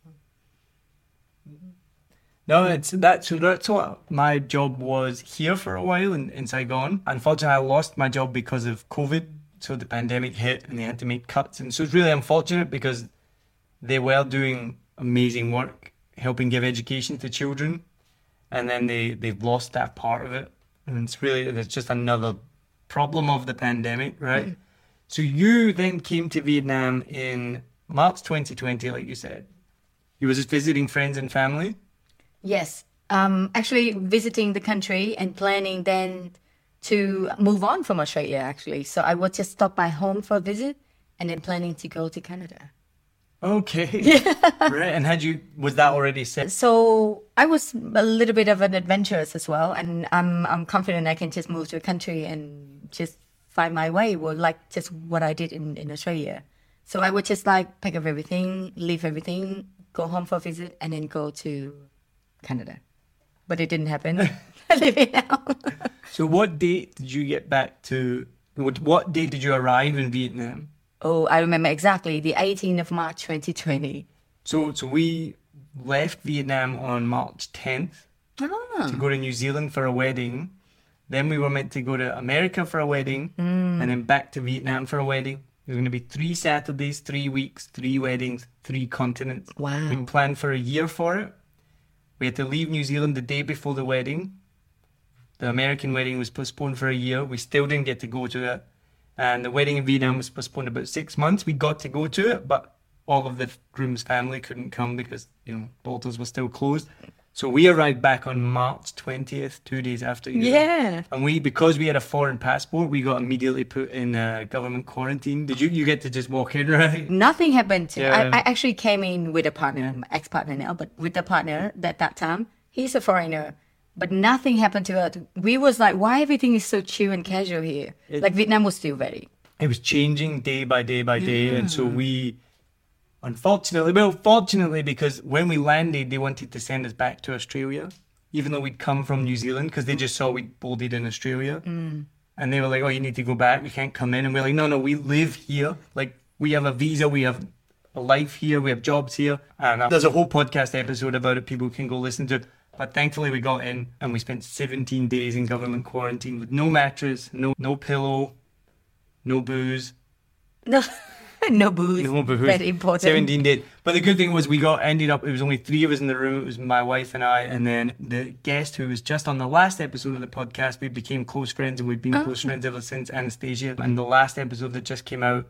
Speaker 2: No, it's that's that's what my job was here for a while in, in Saigon. Unfortunately, I lost my job because of COVID. So the pandemic hit and they had to make cuts. And so it's really unfortunate, because they were doing amazing work, helping give education to children. And then they, they've lost that part of it. And it's really, it's just another problem of the pandemic, right? Mm. So you then came to Vietnam in March twenty twenty, like you said. You were just visiting friends and family?
Speaker 3: Yes. Um, actually visiting the country and planning then to move on from Australia, actually. So I would just stop by home for a visit and then planning to go to Canada.
Speaker 2: Okay. Yeah. Right. And had you, was that already set?
Speaker 3: So I was a little bit of an adventurous as well. And I'm I'm confident I can just move to a country and just find my way. Well, like just what I did in, in Australia. So I would just like pack up everything, leave everything, go home for a visit, and then go to Canada. But it didn't happen. I live here now.
Speaker 2: So what date did you get back to, what, what date did you arrive in Vietnam?
Speaker 3: Oh, I remember exactly, the eighteenth of March twenty twenty.
Speaker 2: So so we left Vietnam on March tenth
Speaker 3: ah.
Speaker 2: to go to New Zealand for a wedding. Then we were meant to go to America for a wedding, mm. and then back to Vietnam for a wedding. It was going to be three Saturdays, three weeks, three weddings, three continents.
Speaker 3: Wow.
Speaker 2: We planned for a year for it. We had to leave New Zealand the day before the wedding. The American wedding was postponed for a year. We still didn't get to go to it. And the wedding in Vietnam was postponed about six months. We got to go to it, but all of the groom's family couldn't come because, you know, Baltos was still closed. So we arrived back on March twentieth, two days after you.
Speaker 3: Yeah.
Speaker 2: And we, because we had a foreign passport, we got immediately put in uh, government quarantine. Did you, you get to just walk in, right?
Speaker 3: Nothing happened to
Speaker 2: yeah.
Speaker 3: I, I actually came in with a partner, my ex-partner now, but with the partner at that time. He's a foreigner, but nothing happened to us. We was like, why everything is so chill and casual here? It, like Vietnam was still very.
Speaker 2: It was changing day by day by day. Yeah. And so we... Unfortunately, well, fortunately, because when we landed, they wanted to send us back to Australia, even though we'd come from New Zealand, because they just saw we'd bolded in Australia. Mm. And they were like, oh, you need to go back. We can't come in. And we're like, no, no, we live here. Like, we have a visa. We have a life here. We have jobs here. And uh, there's a whole podcast episode about it. People can go listen to it. But thankfully, we got in and we spent seventeen days in government quarantine with no mattress, no no pillow, no booze.
Speaker 3: No. No booze.
Speaker 2: No booze.
Speaker 3: Very important.
Speaker 2: seventeen days. But the good thing was we got ended up, it was only three of us in the room. It was my wife and I. And then the guest who was just on the last episode of the podcast, we became close friends and we've been oh. close friends ever since, Anastasia. And the last episode that just came out,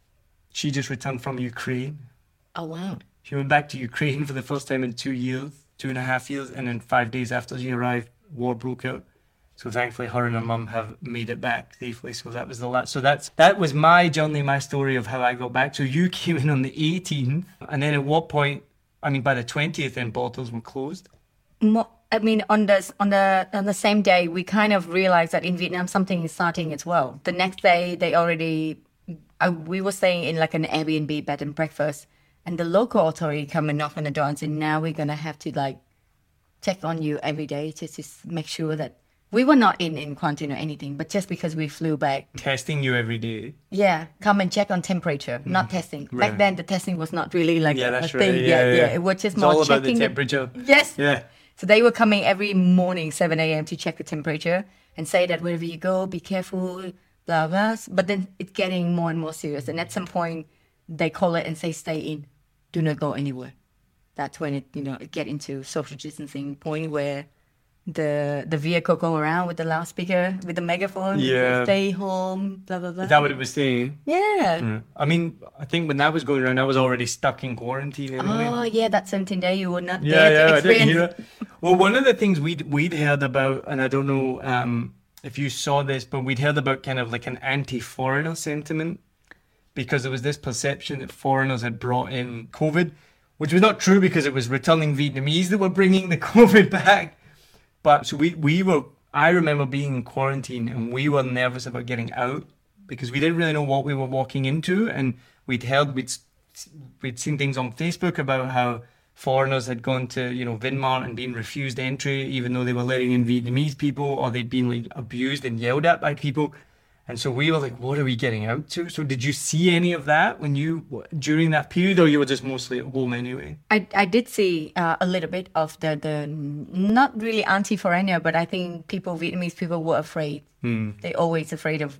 Speaker 2: she just returned from Ukraine.
Speaker 3: Oh, wow.
Speaker 2: She went back to Ukraine for the first time in two years, two and a half years. And then five days after she arrived, war broke out. So thankfully, her and her mum have made it back safely. So that was the last. So that's that was my journey, my story of how I got back. So you came in on the eighteenth, and then at what point? I mean, by the twentieth, then Baltos were closed.
Speaker 3: Mo- I mean, on the on the on the same day, we kind of realized that in Vietnam something is starting as well. The next day, they already uh, we were staying in like an Airbnb bed and breakfast, and the local authority come and knock on the door and say, now we're gonna have to like check on you every day to just make sure that We were not in, in quarantine or anything, but just because we flew back.
Speaker 2: Testing you every day.
Speaker 3: Yeah, come and check on temperature, mm. not testing.
Speaker 2: Right.
Speaker 3: Back then, the testing was not really like
Speaker 2: yeah,
Speaker 3: a,
Speaker 2: that's
Speaker 3: a
Speaker 2: right.
Speaker 3: thing.
Speaker 2: Yeah,
Speaker 3: yeah,
Speaker 2: yeah,
Speaker 3: yeah. It was just
Speaker 2: it's
Speaker 3: more
Speaker 2: all about
Speaker 3: checking
Speaker 2: the temperature.
Speaker 3: The, yes.
Speaker 2: Yeah.
Speaker 3: So they were coming every morning, seven a.m. to check the temperature and say that wherever you go, be careful, blah, blah. But then it's getting more and more serious. And at some point, they call it and say, stay in. Do not go anywhere. That's when it, you know, it get into social distancing point where the the vehicle go around with the loudspeaker, with the megaphone.
Speaker 2: Yeah.
Speaker 3: Stay home, blah, blah, blah.
Speaker 2: Is that what it was saying?
Speaker 3: Yeah.
Speaker 2: Mm. I mean, I think when that was going around, I was already stuck in quarantine anyway.
Speaker 3: Oh, yeah, that seventeen day you were not
Speaker 2: Yeah,
Speaker 3: there
Speaker 2: yeah,
Speaker 3: to
Speaker 2: I didn't
Speaker 3: experience.
Speaker 2: hear it. Well, one of the things we'd, we'd heard about, and I don't know um, if you saw this, but we'd heard about kind of like an anti-foreigner sentiment because there was this perception that foreigners had brought in COVID, which was not true because it was returning Vietnamese that were bringing the COVID back. But so we, we were, I remember being in quarantine and we were nervous about getting out because we didn't really know what we were walking into. And we'd heard, we'd, we'd seen things on Facebook about how foreigners had gone to, you know, Vinmart and been refused entry, even though they were letting in Vietnamese people, or they'd been like abused and yelled at by people. And so we were like, what are we getting out to? So did you see any of that when you, during that period, or you were just mostly at home anyway?
Speaker 3: I, I did see uh, a little bit of the, the, not really anti-foreigner, but I think people, Vietnamese people were afraid.
Speaker 2: Hmm.
Speaker 3: They're always afraid of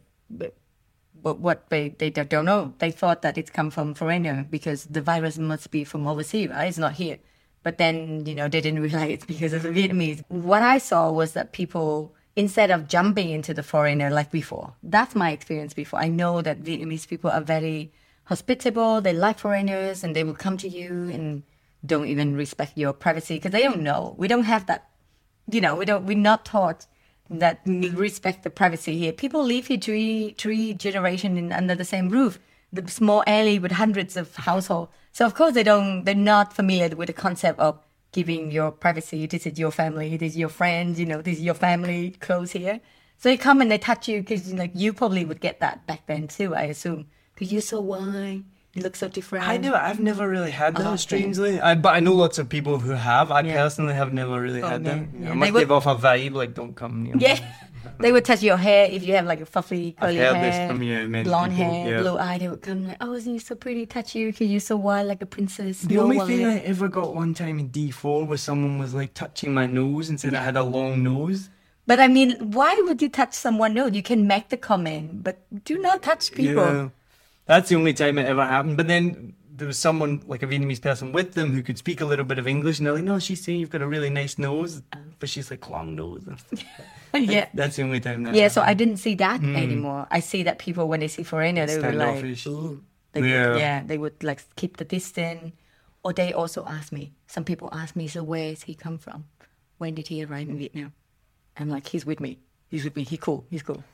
Speaker 3: but what they, they don't know. They thought that it's come from foreigner because the virus must be from overseas, right? It's not here. But then, you know, they didn't realize it's because of the Vietnamese. What I saw was that people, instead of jumping into the foreigner like before, that's my experience before. I know that Vietnamese people are very hospitable. They like foreigners and they will come to you and don't even respect your privacy because they don't know. We don't have that, you know, we don't, we're not taught that we respect the privacy here. People live here three, three generations in, under the same roof, the small alley with hundreds of households. So of course they don't, they're not familiar with the concept of giving your privacy. This is your family, this is your friends, you know, this is your family close here. So they come and they touch you because like you probably would get that back then too, I assume. Because you're so white, you look so different.
Speaker 2: I never, I've never really had that,
Speaker 3: Oh,
Speaker 2: strangely. I, but I know lots of people who have. I
Speaker 3: Yeah.
Speaker 2: personally have never really
Speaker 3: Oh,
Speaker 2: had
Speaker 3: yeah.
Speaker 2: that.
Speaker 3: Yeah.
Speaker 2: I must
Speaker 3: They would-
Speaker 2: give off a vibe, like, don't come near me.
Speaker 3: Yeah. They would touch your hair if you have like a fluffy curly
Speaker 2: heard
Speaker 3: hair,
Speaker 2: this from, yeah, many
Speaker 3: blonde
Speaker 2: people,
Speaker 3: hair,
Speaker 2: yeah.
Speaker 3: blue eye. They would come like, oh, you're so pretty, touch you because you're so white like a princess.
Speaker 2: The
Speaker 3: no
Speaker 2: only
Speaker 3: white.
Speaker 2: thing I ever got one time in D four was someone was like touching my nose and said I had a long nose.
Speaker 3: But I mean, why would you touch someone? No, you can make the comment, but do not touch people.
Speaker 2: Yeah. That's the only time it ever happened. But then there was someone, like a Vietnamese person with them who could speak a little bit of English. And they're like, no, she's saying you've got a really nice nose. But she's like, long nose.
Speaker 3: Yeah.
Speaker 2: That's the only time that
Speaker 3: Yeah, so I didn't see that anymore. I see that people, when they see foreigner, they would be like,
Speaker 2: Standoffish.
Speaker 3: ooh. They
Speaker 2: Yeah.
Speaker 3: would, yeah, they would like keep the distance. Or they also ask me, some people ask me, so where is he come from? When did he arrive in Vietnam? I'm like, he's with me. He's with me. He's cool. He's cool.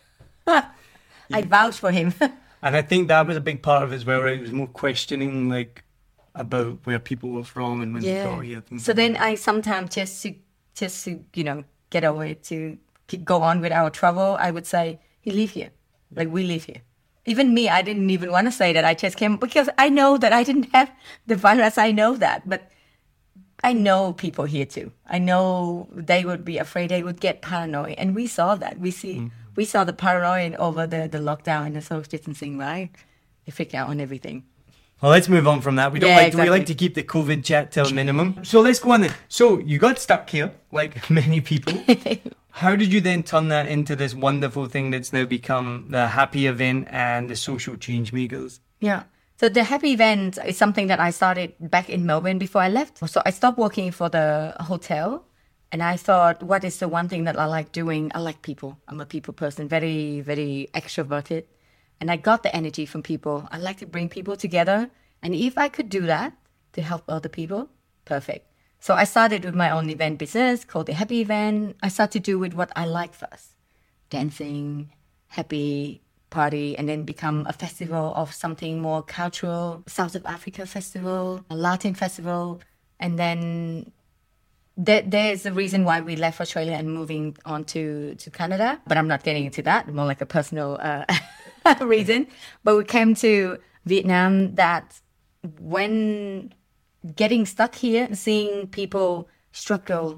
Speaker 3: I vouch for him.
Speaker 2: And I think that was a big part of it as well, right? It was more questioning, like, about where people were from and when they got here. things
Speaker 3: So
Speaker 2: like
Speaker 3: then I sometimes just to, just to, you know, get over it, to keep, go on with our travel, I would say, he live here. Like, we live here. Even me, I didn't even want to say that I just came because I know that I didn't have the virus. I know that. But I know people here too. I know they would be afraid, they would get paranoid. And we saw that. We see, mm-hmm. we saw the paranoid over the, the lockdown and the social distancing, right? They freak out on everything.
Speaker 2: Well, let's move on from that. We don't
Speaker 3: Yeah,
Speaker 2: like
Speaker 3: exactly.
Speaker 2: we like to keep the COVID chat to a minimum. So let's go on then. So you got stuck here, like many people. How did you then turn that into this wonderful thing that's now become the Happy Event and the Social Change Makers?
Speaker 3: Yeah. So the Happy Event is something that I started back in Melbourne before I left. So I stopped working for the hotel and I thought, what is the one thing that I like doing? I like people. I'm a people person, very, very extroverted. And I got the energy from people. I like to bring people together. And if I could do that to help other people, perfect. So I started with my own event business called the Happy Event. I started to do with what I like first. Dancing, happy, party, and then become a festival of something more cultural, South of Africa festival, a Latin festival. And then there, there's a reason why we left Australia and moving on to, to Canada. But I'm not getting into that, more like a personal uh, reason. But we came to Vietnam that when getting stuck here, seeing people struggle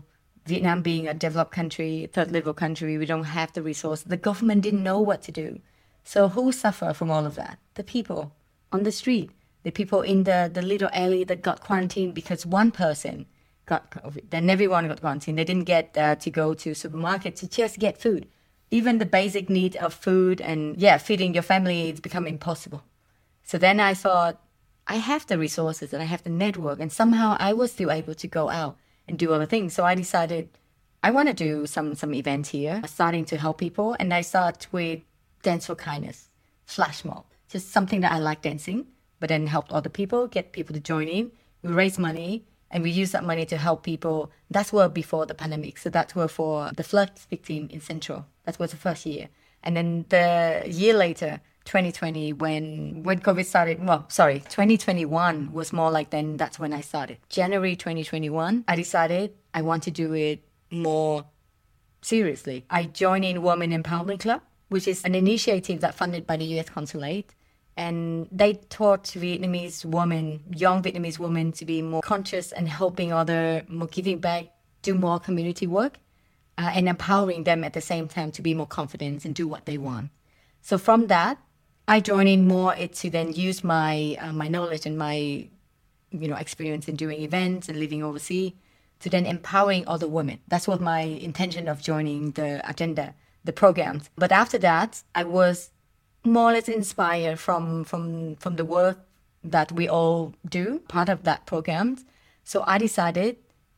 Speaker 3: Vietnam being a developed country, third level country, we don't have the resources. The government didn't know what to do. So who suffer from all of that? The people on the street, the people in the, the little alley that got quarantined because one person got COVID. Then everyone got quarantined. They didn't get uh, to go to supermarket to just get food. Even the basic need of food and, yeah, feeding your family, it's become impossible. So then I thought, I have the resources and I have the network, and somehow I was still able to go out and do other things. So I decided I want to do some some events here, starting to help people. And I started with Dance for Kindness, flash mob, just something that I like dancing, but then helped other people, get people to join in. We raise money and we use that money to help people. That's were before the pandemic. So that were for the flood victim in Central. That was the first year. And then the year later, twenty twenty, when when COVID started, well, sorry, twenty twenty-one was more like then, that's when I started. January twenty twenty-one, I decided I want to do it more seriously. I joined in Women Empowerment Club, which is an initiative that funded by the U S Consulate. And they taught Vietnamese women, young Vietnamese women, to be more conscious and helping other, more giving back, do more community work, uh, and empowering them at the same time to be more confident and do what they want. So from that, I joined in more to then use my uh, my knowledge and my, you know, experience in doing events and living overseas to then empowering other women. That's what my intention of joining the agenda, the programs. But after that, I was more or less inspired from from from the work that we all do, part of that program. So I decided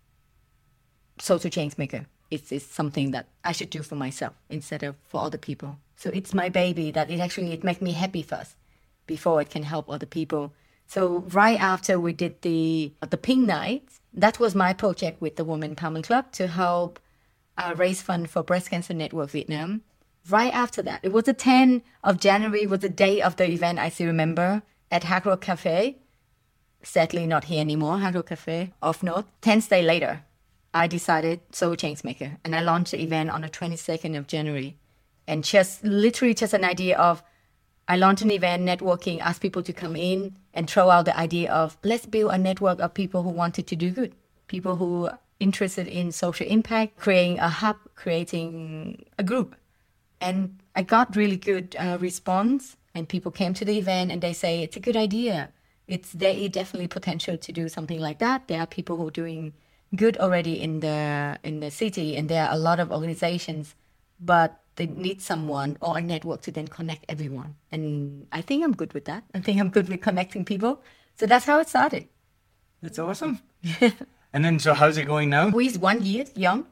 Speaker 3: social change maker. It's, it's something that I should do for myself instead of for other people. So it's my baby that it actually, it makes me happy first before it can help other people. So right after we did the the Pink Night, that was my project with the Women Empowerment Club to help uh, raise fund for Breast Cancer Network Vietnam. Right after that, it was the tenth of January, was the day of the event, I still remember, at Hard Rock Cafe. Sadly not here anymore, Hard Rock Cafe, off North. ten days later, I decided Soul Changemaker, and I launched the event on the twenty-second of January. And just literally just an idea of, I launched an event, networking, asked people to come in and throw out the idea of, let's build a network of people who wanted to do good. People who are interested in social impact, creating a hub, creating a group. And I got really good uh, response, and people came to the event and they say, it's a good idea. It's there is definitely potential to do something like that. There are people who are doing good already in the in the city, and there are a lot of organizations, but they need someone or a network to then connect everyone. And I think I'm good with that. I think I'm good with connecting people. So that's how it started.
Speaker 2: That's awesome. And then, so how's it going now?
Speaker 3: We're one year young,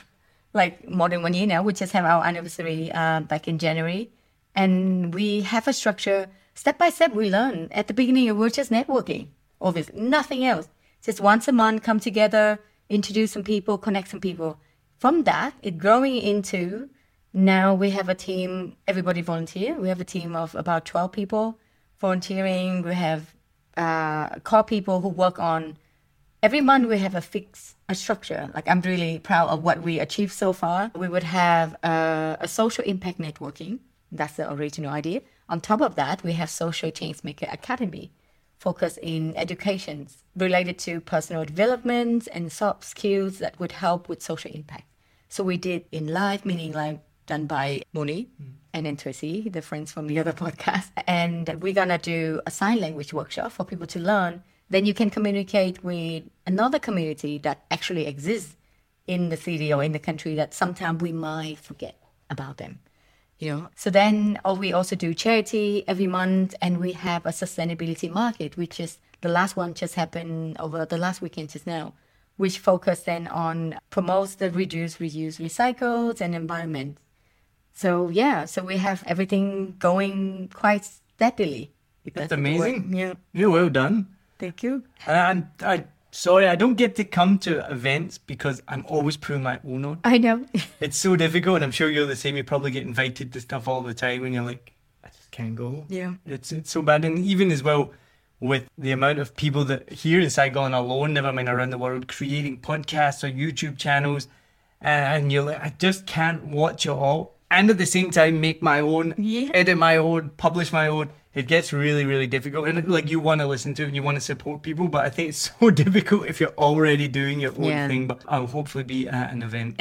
Speaker 3: like more than one year now. We just have our anniversary uh, back in January. And we have a structure. Step by step, we learn. At the beginning, we were just networking, obviously, nothing else. Just once a month, come together, introduce some people, connect some people. From that, it growing into, now we have a team, everybody volunteer. We have a team of about twelve people volunteering. We have uh, core people who work on, every month we have a fix, a structure. Like, I'm really proud of what we achieved so far. We would have uh, a social impact networking. That's the original idea. On top of that, we have Social Changemaker Academy, focused in education related to personal development and soft skills that would help with social impact. So we did in live, meaning like done by Moni mm. and then Tracy, the friends from the other podcast. And we're going to do a sign language workshop for people to learn. Then you can communicate with another community that actually exists in the city or in the country that sometimes we might forget about them. You know, so then oh, we also do charity every month, and we have a sustainability market, which is the last one just happened over the last weekend just now, which focus then on promotes the reduce, reuse, recycles and environment. So yeah, so we have everything going quite steadily.
Speaker 2: That's amazing.
Speaker 3: Yeah,
Speaker 2: you're well done.
Speaker 3: Thank you.
Speaker 2: And I. Sorry, I don't get to come to events because I'm always putting my own on.
Speaker 3: I know.
Speaker 2: It's so difficult, and I'm sure you're the same. You probably get invited to stuff all the time and you're like, I just can't go.
Speaker 3: Yeah. It's
Speaker 2: it's so bad. And even as well, with the amount of people that here in Saigon alone, never mind around the world, creating podcasts or YouTube channels, and you're like, I just can't watch it all. And at the same time, make my own,
Speaker 3: yeah.
Speaker 2: edit my own, publish my own. it gets really, really difficult. And like you want to listen to it and you want to support people, but I think it's so difficult if you're already doing your own
Speaker 3: Yeah.
Speaker 2: thing. But I'll hopefully be at an event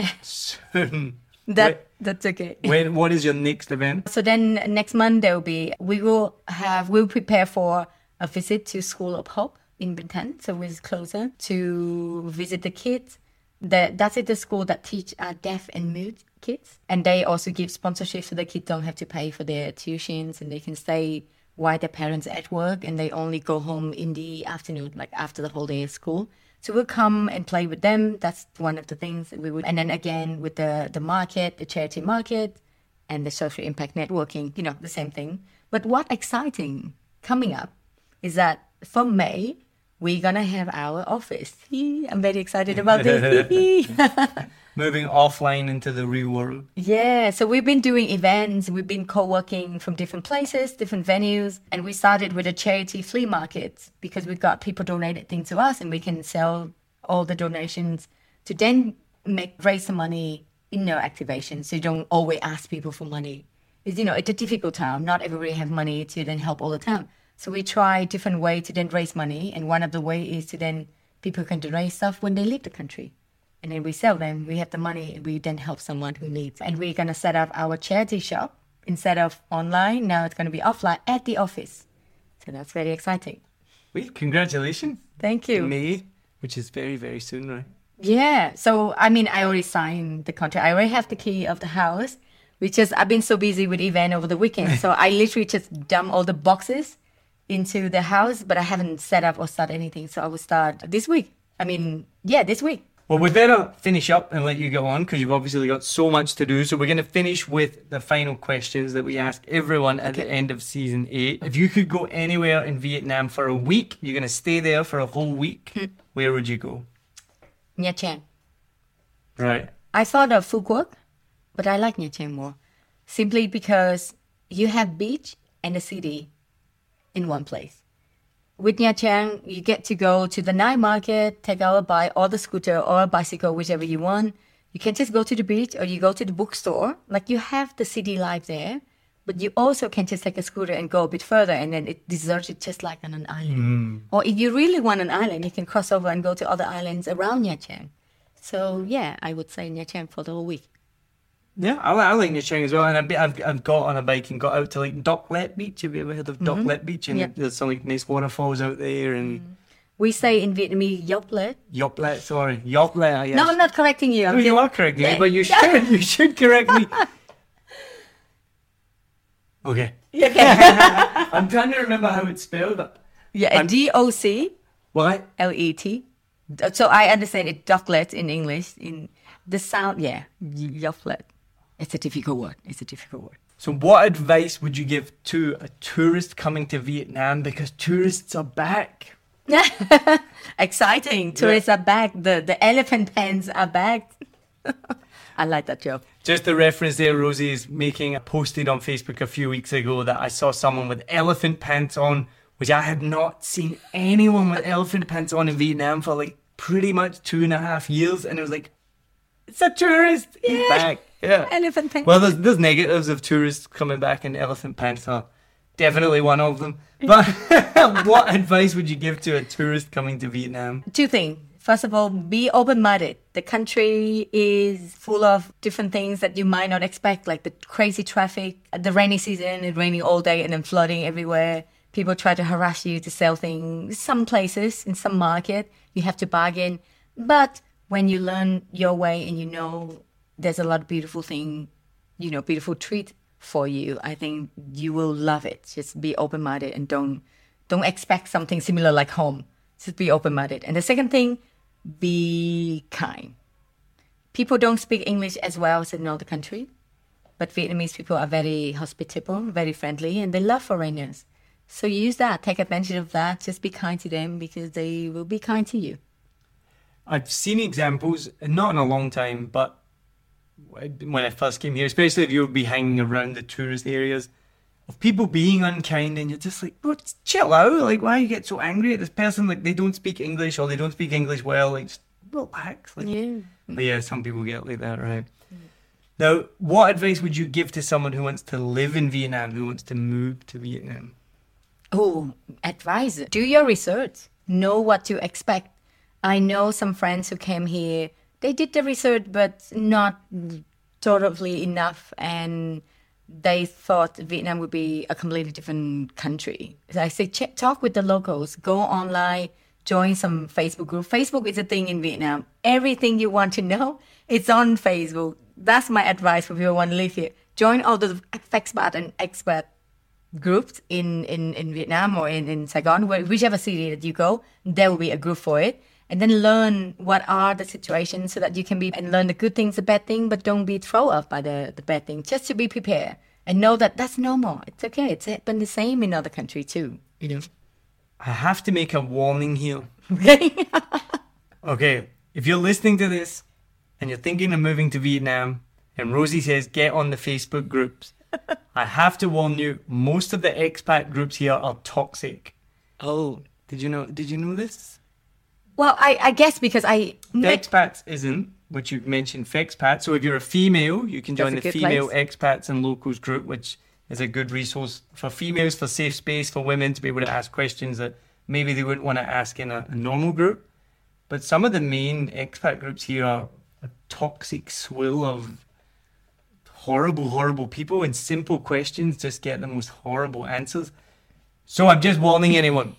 Speaker 2: soon.
Speaker 3: That that's okay.
Speaker 2: When, what is your next event?
Speaker 3: So then next month there will be, we will have, we'll prepare for a visit to School of Hope in Bintan. So we're closer to visit the kids. The, that's it, the school that teach uh, deaf and mute kids. And they also give sponsorship so the kids don't have to pay for their tuitions and they can stay while their parents are at work and they only go home in the afternoon, like after the whole day of school. So we'll come and play with them. That's one of the things that we would. And then again with the, the market, the charity market and the social impact networking, you know, the same thing. But what exciting coming up is that from May, we're going to have our office. I'm very excited about this.
Speaker 2: Moving offline into the real world.
Speaker 3: Yeah, so we've been doing events, we've been co-working from different places, different venues, and we started with a charity flea market because we got people donated things to us and we can sell all the donations to then make raise some money in our activation. So you don't always ask people for money. It's, you know, it's a difficult time. Not everybody have money to then help all the time. So we try different ways to then raise money, and one of the ways is to then people can donate stuff when they leave the country. And then we sell them, we have the money, and we then help someone who needs. And we're going to set up our charity shop instead of online. Now it's going to be offline at the office. So that's very exciting.
Speaker 2: Wait, congratulations.
Speaker 3: Thank you.
Speaker 2: May, which is very, very soon, right?
Speaker 3: Yeah. So, I mean, I already signed the contract. I already have the key of the house. We just, I've been so busy with event over the weekend. So I literally just dump all the boxes into the house, but I haven't set up or started anything. So I will start this week. I mean, yeah, this week.
Speaker 2: Well, we better finish up and let you go on because you've obviously got so much to do. So we're going to finish with the final questions that we ask everyone at the end of season eight. If you could go anywhere in Vietnam for a week, you're going to stay there for a whole week, where would you go?
Speaker 3: Nha Trang.
Speaker 2: Right.
Speaker 3: I thought of Phu Quoc, but I like Nha Trang more. Simply because you have beach and a city in one place. With Nha Trang, you get to go to the night market, take out a bike or the scooter or a bicycle, whichever you want. You can just go to the beach or you go to the bookstore. Like you have the city life there, but you also can just take a scooter and go a bit further and then it deserted just like on an island.
Speaker 2: Mm.
Speaker 3: Or if you really want an island, you can cross over and go to other islands around Nha Trang. So yeah, I would say Nha Trang for the whole week.
Speaker 2: Yeah, I, I like Nha Trang as well. And I've, I've, I've got on a bike and got out to like Doc Let Beach. Have you ever heard of Doc
Speaker 3: Mm-hmm.
Speaker 2: Let Beach? And
Speaker 3: Yep.
Speaker 2: there's some like nice waterfalls out there and
Speaker 3: Mm-hmm. We say in Vietnamese, Dốc Let.
Speaker 2: Yop Let, sorry. Yop Let, yes.
Speaker 3: No, I'm not correcting you. I'm
Speaker 2: No, you
Speaker 3: just-
Speaker 2: are correcting me, but you should, you should correct me. Okay. I'm trying to remember how it's spelled.
Speaker 3: Yeah, D O C
Speaker 2: What?
Speaker 3: L E T. So I understand it, Dốc Let in English. In the sound, yeah, Dốc Let. It's a difficult word. It's a difficult word.
Speaker 2: So what advice would you give to a tourist coming to Vietnam? Because tourists are back.
Speaker 3: Exciting. Tourists are back. The the elephant pens are back. I like that joke.
Speaker 2: Just a reference there, Rosie is making a posted on Facebook a few weeks ago that I saw someone with elephant pants on, which I had not seen anyone with elephant pants on in Vietnam for like pretty much two and a half years. And it was like, it's a tourist. He's
Speaker 3: Yeah.
Speaker 2: back. Yeah.
Speaker 3: Elephant pens.
Speaker 2: Well, there's, there's negatives of tourists coming back in elephant pants. Are definitely one of them. But what advice would you give to a tourist coming to Vietnam?
Speaker 3: Two things. First of all, be open-minded. The country is full of different things that you might not expect, like the crazy traffic, the rainy season, it's raining all day and then flooding everywhere. People try to harass you to sell things. Some places, in some market, you have to bargain. But when you learn your way and you know there's a lot of beautiful thing, you know, beautiful treat for you, I think you will love it. Just be open-minded and don't don't expect something similar like home. Just be open-minded. And the second thing, be kind. People don't speak English as well as in other countries, but Vietnamese people are very hospitable, very friendly, and they love foreigners. So use that, take advantage of that. Just be kind to them because they will be kind to you.
Speaker 2: I've seen examples, not in a long time, but when I first came here, especially if you would be hanging around the tourist areas, of people being unkind, and you're just like, bro, just chill out. Like, why you get so angry at this person? Like, they don't speak English or they don't speak English well. Like, just relax. Like,
Speaker 3: Yeah.
Speaker 2: But yeah, some people get like that, right? Now, what advice would you give to someone who wants to live in Vietnam, who wants to move to Vietnam?
Speaker 3: Oh, advice. Do your research. Know what to expect. I know some friends who came here, they did the research, but not totally enough. And they thought Vietnam would be a completely different country. So I say, check, talk with the locals, go online, join some Facebook group. Facebook is a thing in Vietnam. Everything you want to know, it's on Facebook. That's my advice for people who want to live here. Join all the expat and expat groups in, in, in Vietnam or in, in Saigon, where, whichever city that you go, there will be a group for it. And then learn what are the situations so that you can be, and learn the good things, the bad thing, but don't be thrown off by the, the bad thing, just to be prepared and know that that's normal. It's okay. It's been the same in other countries too, you know.
Speaker 2: I have to make a warning here. Okay, if you're listening to this and you're thinking of moving to Vietnam and Rosie says, get on the Facebook groups, I have to warn you, most of the expat groups here are toxic. Oh, did you know, did you know this?
Speaker 3: Well, I, I guess because I...
Speaker 2: Fexpats isn't, which you mentioned, Fexpat. So if you're a female, you can join the female place. Expats and locals group, which is a good resource for females, for safe space, for women to be able to ask questions that maybe they wouldn't want to ask in a, a normal group. But some of the main expat groups here are a toxic swill of horrible, horrible people, and simple questions just get the most horrible answers. So I'm just warning anyone.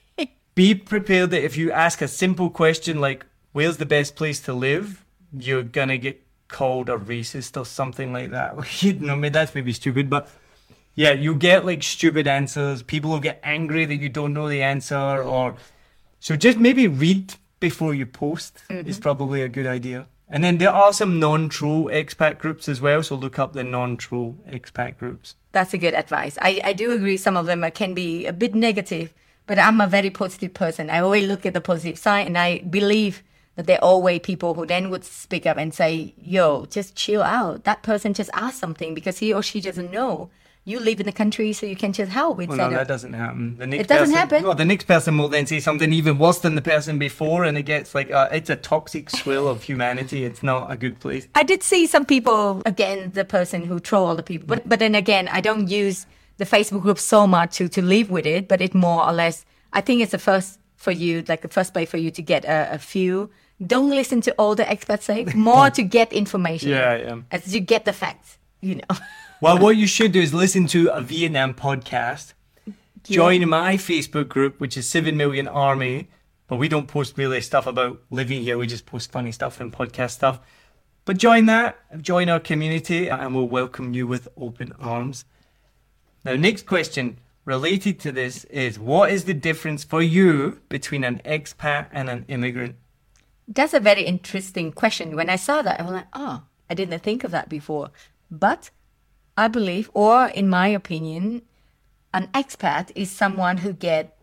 Speaker 2: Be prepared that if you ask a simple question like, where's the best place to live? You're going to get called a racist or something like that. You know, I mean, that's maybe stupid, but yeah, you get like stupid answers. People will get angry that you don't know the answer. Or so just maybe read before you post mm-hmm. is probably a good idea. And then there are some non-troll expat groups as well, so look up the non-troll expat groups.
Speaker 3: That's a good advice. I, I do agree some of them can be a bit negative. But I'm a very positive person. I always look at the positive side, and I believe that there are always people who then would speak up and say, yo, just chill out. That person just asked something because he or she doesn't know. You live in the country, so you can just help.
Speaker 2: Well, no, that doesn't happen. The next
Speaker 3: it doesn't
Speaker 2: person,
Speaker 3: happen?
Speaker 2: Well, the next person will then say something even worse than the person before, and it gets like, uh, it's a toxic swill of humanity. It's not a good place.
Speaker 3: I did see some people, again, the person who troll all the people. But, but then again, I don't use the Facebook group so much to, to live with it, but it more or less, I think it's the first for you, like the first way for you to get a, a few. Don't listen to all the experts say, more to get information.
Speaker 2: Yeah, yeah.
Speaker 3: As you get the facts, you know.
Speaker 2: Well, what you should do is listen to a Vietnam podcast. Yeah. Join my Facebook group, which is seven million Army. But we don't post really stuff about living here. We just post funny stuff and podcast stuff. But join that, join our community, and we'll welcome you with open arms. Now, next question related to this is, what is the difference for you between an expat and an immigrant?
Speaker 3: That's a very interesting question. When I saw that, I was like, oh, I didn't think of that before. But I believe, or in my opinion, an expat is someone who get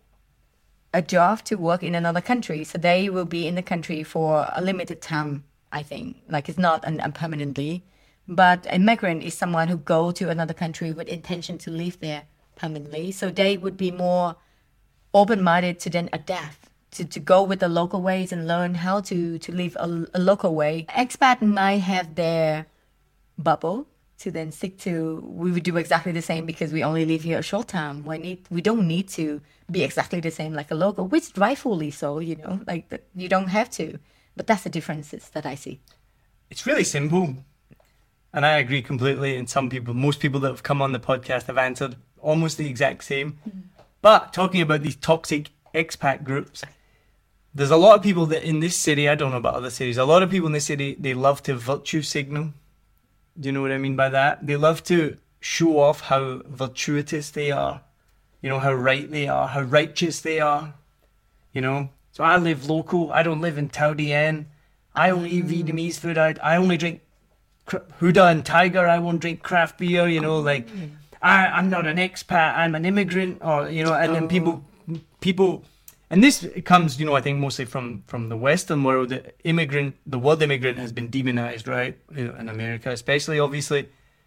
Speaker 3: a job to work in another country. So they will be in the country for a limited time, I think. Like it's not an, an permanently. But an immigrant is someone who go to another country with intention to live there permanently. So they would be more open-minded to then adapt, to, to go with the local ways and learn how to, to live a, a local way. Expat might have their bubble to then stick to. We would do exactly the same because we only live here a short time. We need, we don't need to be exactly the same like a local, which rightfully so, you know, like the, you don't have to. But that's the differences that I see.
Speaker 2: It's really simple. And I agree completely. And some people, most people that have come on the podcast have answered almost the exact same. Mm-hmm. But talking about these toxic expat groups, there's a lot of people that in this city, I don't know about other cities, a lot of people in this city, they love to virtue signal. Do you know what I mean by that? They love to show off how virtuitous they are, you know, how right they are, how righteous they are, you know. So I live local. I don't live in Tao Dien. I only eat Vietnamese food. I, I only drink Huda and Tiger. I won't drink craft beer, you know, like I, I'm not an expat. I'm an immigrant, or, you know, and then people, people, and this comes, you know, I think mostly from, from the Western world. The immigrant, the word immigrant has been demonized, right? You know, in America, especially, obviously.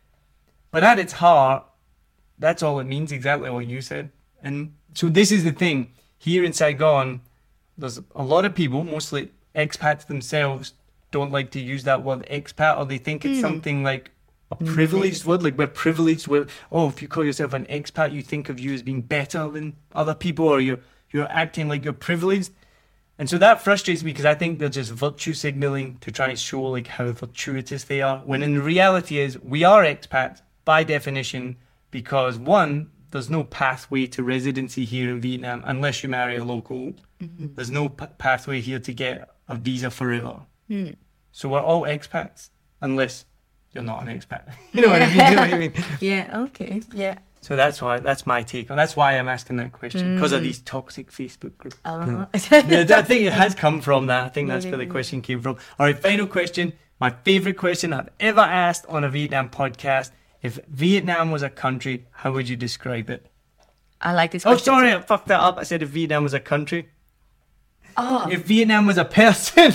Speaker 2: But at its heart, that's all it means, exactly what you said. And so this is the thing. Here in Saigon, there's a lot of people, mostly expats themselves, don't like to use that word expat, or they think it's mm. something like a privileged word. Like we're privileged with, oh, if you call yourself an expat, you think of you as being better than other people, or you're you're acting like you're privileged. And so that frustrates me because I think they're just virtue signaling to try and show like how virtuitous they are. When in reality is we are expats by definition because one, there's no pathway to residency here in Vietnam unless you marry a local. Mm-hmm. There's no p- pathway here to get a visa forever. Mm. So we're all expats unless you're not an expat. You know what I mean? You know what I mean?
Speaker 3: Yeah. Okay. Yeah.
Speaker 2: So that's why that's my take on. That's why I'm asking that question because mm. of these toxic Facebook groups.
Speaker 3: Uh-huh.
Speaker 2: Yeah, I think it has come from that. I think that's where the question came from. All right, final question. My favorite question I've ever asked on a Vietnam podcast. If Vietnam was a country, how would you describe it?
Speaker 3: I like this
Speaker 2: question. Oh, sorry,
Speaker 3: too.
Speaker 2: I fucked that up. I said if Vietnam was a country.
Speaker 3: Oh.
Speaker 2: If Vietnam was a person.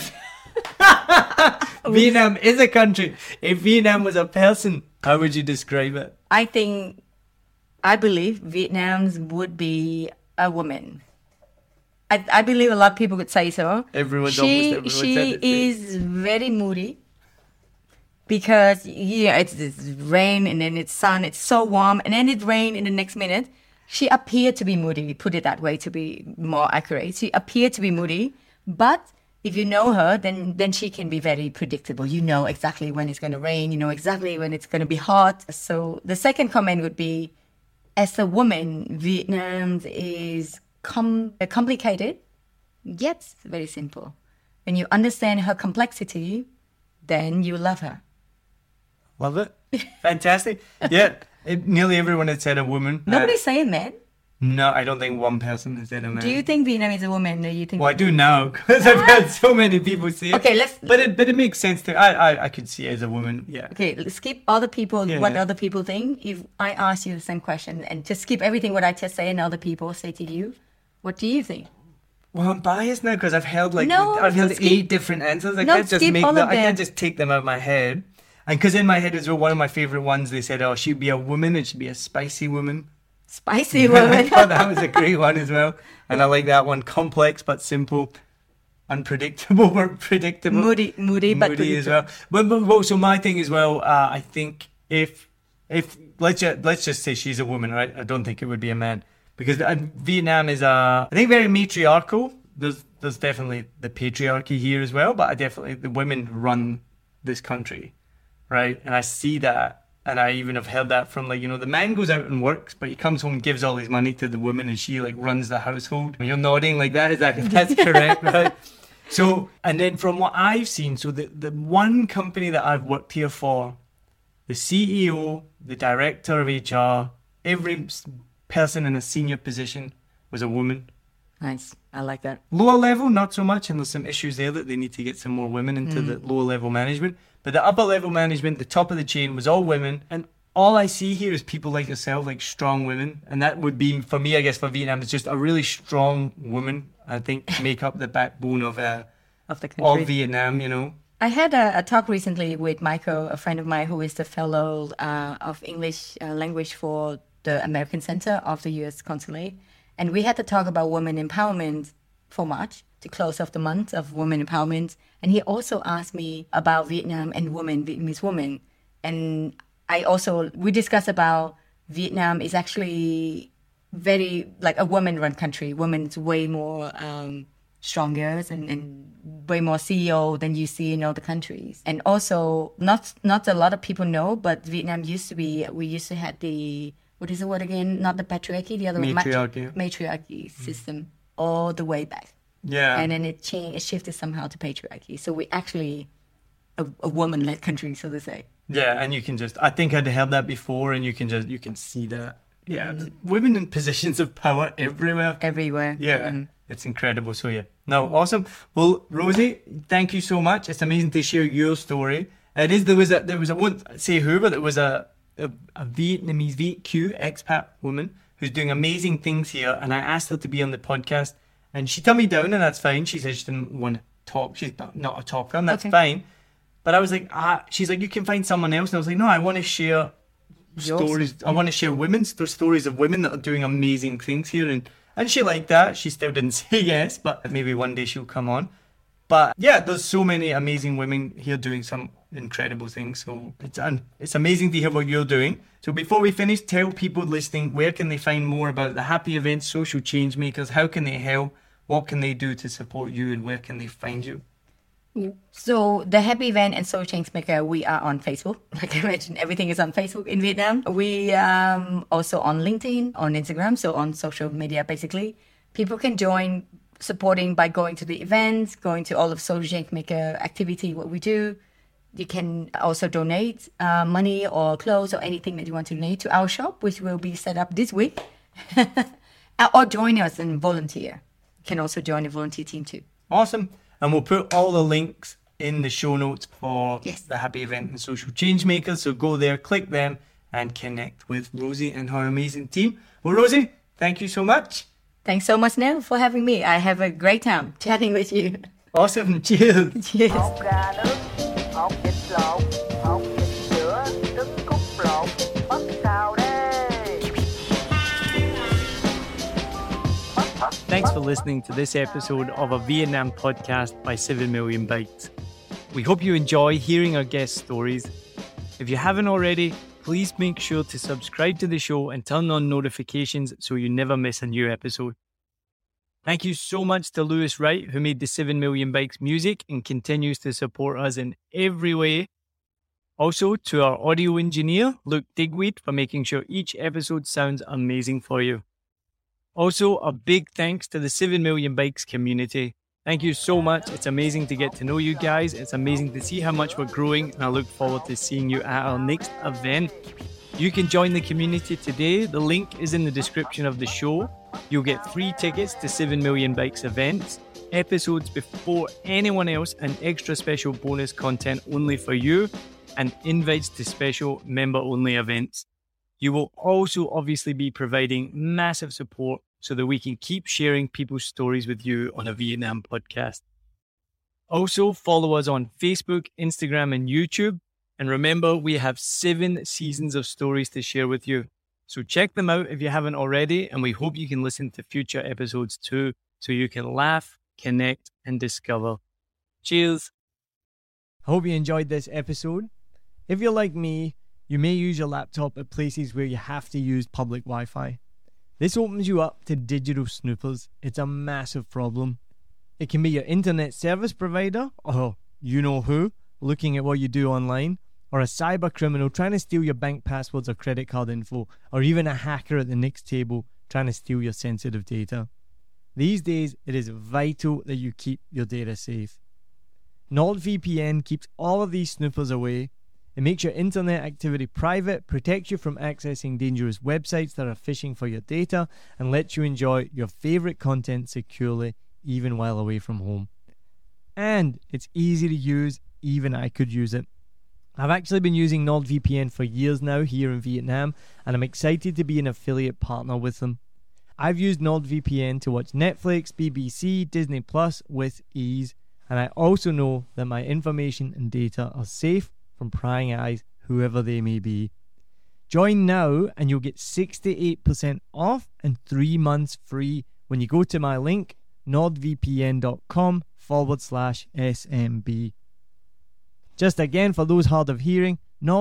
Speaker 2: Vietnam is a country. If Vietnam was a person, how would you describe it?
Speaker 3: I think, I believe Vietnam would be a woman. I, I believe a lot of people could say so.
Speaker 2: Everyone's
Speaker 3: she,
Speaker 2: almost everyone
Speaker 3: She
Speaker 2: said it.
Speaker 3: is very moody. Because, yeah, it's, it's rain and then it's sun, it's so warm, and then it rain in the next minute. She appeared to be moody, put it that way to be more accurate. She appeared to be moody, but if you know her, then, then she can be very predictable. You know exactly when it's going to rain, you know exactly when it's going to be hot. So the second comment would be, as a woman, Vietnam is com- complicated, yet very simple. When you understand her complexity, then you love her.
Speaker 2: Love it. Fantastic. Yeah. It, nearly everyone had said a woman.
Speaker 3: Nobody's
Speaker 2: uh,
Speaker 3: saying man.
Speaker 2: No, I don't think one person has said a man.
Speaker 3: Do you think Vietnam is a woman? Or you think?
Speaker 2: Well, I do now because I've had so many people say it.
Speaker 3: Okay, let's.
Speaker 2: But it, but it makes sense to. I, I, I could see it as a woman. Yeah.
Speaker 3: Okay, let's skip other people.
Speaker 2: Yeah,
Speaker 3: what
Speaker 2: yeah.
Speaker 3: other people think. If I ask you the same question and just skip everything what I just say and other people say to you, what do you think?
Speaker 2: Well, I'm biased now because I've held like
Speaker 3: No,
Speaker 2: I've held
Speaker 3: skip-
Speaker 2: eight different answers. I
Speaker 3: No,
Speaker 2: can't just
Speaker 3: skip
Speaker 2: make
Speaker 3: all
Speaker 2: them.
Speaker 3: of
Speaker 2: I can't
Speaker 3: them.
Speaker 2: just take them out of my head. And because in my head as well, one of my favorite ones, they said, "Oh, she'd be a woman and she'd be a spicy woman."
Speaker 3: Spicy
Speaker 2: I
Speaker 3: woman.
Speaker 2: thought that was a great one as well, and I like that one. Complex but simple, unpredictable but predictable.
Speaker 3: Moody, moody, but
Speaker 2: Moody as well. But, but, but so my thing as well. Uh, I think if if let's just, let's just say she's a woman, right? I don't think it would be a man because uh, Vietnam is uh, I think very matriarchal. There's there's definitely the patriarchy here as well, but I definitely the women run this country, right? And I see that. And I even have heard that from like, you know, the man goes out and works, but he comes home and gives all his money to the woman and she like runs the household. You're nodding like that. Is that that's correct, right? So, and then from what I've seen, so the, the one company that I've worked here for, the C E O, the director of H R, every person in a senior position was a woman.
Speaker 3: Nice. I like that.
Speaker 2: Lower level, not so much, and there's some issues there that they need to get some more women into mm. the lower level management. But the upper level management, the top of the chain, was all women. And all I see here is people like yourself, like strong women. And that would be, for me, I guess, for Vietnam, it's just a really strong woman, I think, make up the backbone of, uh,
Speaker 3: of the country.
Speaker 2: All Vietnam, you know.
Speaker 3: I had a, a talk recently with Michael, a friend of mine who is the fellow uh, of English uh, language for the American Center of the U S Consulate. And we had to talk about women empowerment for March, to close off the month of women empowerment. And he also asked me about Vietnam and women, Vietnamese women. And I also, we discussed about Vietnam is actually very, like a woman-run country. Women's way more um, stronger and, and way more C E O than you see in other countries. And also, not not a lot of people know, but Vietnam used to be, we used to have the, what is the word again? Not the patriarchy, the other one.
Speaker 2: Matriarchy.
Speaker 3: Matriarchy mm. system all the way back.
Speaker 2: Yeah.
Speaker 3: And then it changed, it shifted somehow to patriarchy. So we're actually a, a woman-led country, so to say.
Speaker 2: Yeah, and you can just, I think I'd heard that before, and you can just, you can see that. Yeah, mm. women in positions of power everywhere.
Speaker 3: Everywhere.
Speaker 2: Yeah,
Speaker 3: mm.
Speaker 2: It's incredible. So yeah, no, awesome. Well, Rosie, thank you so much. It's amazing to share your story. It is, there was a, there was a, I won't say who, but there was a, a, a Vietnamese V Q expat woman who's doing amazing things here, and I asked her to be on the podcast. And she turned me down, and that's fine. She said she didn't want to talk. She's not a talker, and that's okay. fine. But I was like, ah, she's like, you can find someone else. And I was like, no, I want to share Yours. stories. I want to share women's there's stories of women that are doing amazing things here. And, and she liked that. She still didn't say yes, but maybe one day she'll come on. But yeah, there's so many amazing women here doing some incredible things. So it's un- it's amazing to hear what you're doing. So before we finish, tell people listening, where can they find more about the Happy Events Social Changemakers? How can they help? What can they do to support you, and where can they find you?
Speaker 3: So the Happy Event and Social Changemaker, we are on Facebook. Like I mentioned, everything is on Facebook in Vietnam. We um also on LinkedIn, on Instagram, so on social media basically. People can join supporting by going to the events, going to all of Social Changemaker activity, what we do. You can also donate uh, money or clothes or anything that you want to donate to our shop, which will be set up this week. Or join us and volunteer. You can also join the volunteer team too.
Speaker 2: Awesome. And we'll put all the links in the show notes for
Speaker 3: Yes.
Speaker 2: the Happy Event and Social Changemakers. So go there, click them, and connect with Rosie and her amazing team. Well, Rosie, thank you so much.
Speaker 3: Thanks so much, Nell, for having me. I have a great time chatting with you.
Speaker 2: Awesome. Cheers.
Speaker 3: Cheers.
Speaker 1: Hột gà nướng, hột vịt lộn, hột vịt sữa, trứng cút lộn, mất sao đây? Mất mất.
Speaker 2: Thanks for listening to this episode of a Vietnam podcast by seven million Bytes. We hope you enjoy hearing our guest stories. If you haven't already, please make sure to subscribe to the show and turn on notifications so you never miss a new episode. Thank you so much to Lewis Wright, who made the seven million Bikes music and continues to support us in every way. Also to our audio engineer, Luke Digweed, for making sure each episode sounds amazing for you. Also, a big thanks to the seven million Bikes community. Thank you so much. It's amazing to get to know you guys. It's amazing to see how much we're growing, and I look forward to seeing you at our next event. You can join the community today. The link is in the description of the show. You'll get free tickets to seven million Bikes events, episodes before anyone else, and extra special bonus content only for you, and invites to special member-only events. You will also obviously be providing massive support so that we can keep sharing people's stories with you on a Vietnam podcast. Also, follow us on Facebook, Instagram, and YouTube. And remember, we have seven seasons of stories to share with you. So check them out if you haven't already, and we hope you can listen to future episodes too, so you can laugh, connect, and discover. Cheers! I hope you enjoyed this episode. If you're like me, you may use your laptop at places where you have to use public Wi-Fi. This opens you up to digital snoopers. It's a massive problem. It can be your internet service provider, or you know who, looking at what you do online, or a cyber criminal trying to steal your bank passwords or credit card info, or even a hacker at the next table trying to steal your sensitive data. These days, it is vital that you keep your data safe. NordVPN keeps all of these snoopers away. It makes your internet activity private, protects you from accessing dangerous websites that are phishing for your data, and lets you enjoy your favorite content securely, even while away from home. And it's easy to use, even I could use it. I've actually been using NordVPN for years now here in Vietnam, and I'm excited to be an affiliate partner with them. I've used NordVPN to watch Netflix, B B C, Disney Plus with ease, and I also know that my information and data are safe from prying eyes, whoever they may be. Join now and you'll get sixty-eight percent off and three months free when you go to my link, nordvpn.com forward slash SMB. Just again, for those hard of hearing,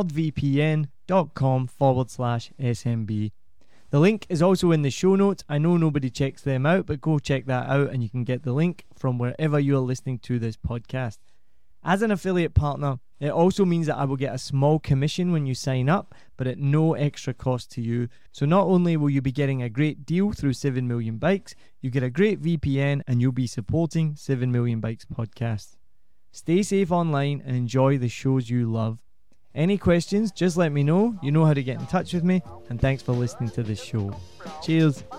Speaker 2: nordvpn.com forward slash SMB. The link is also in the show notes. I know nobody checks them out, but go check that out and you can get the link from wherever you are listening to this podcast. As an affiliate partner, it also means that I will get a small commission when you sign up, but at no extra cost to you. So not only will you be getting a great deal through seven million Bikes, you get a great V P N and you'll be supporting seven million Bikes podcast. Stay safe online and enjoy the shows you love. Any questions, just let me know. You know how to get in touch with me. And thanks for listening to this show. Cheers.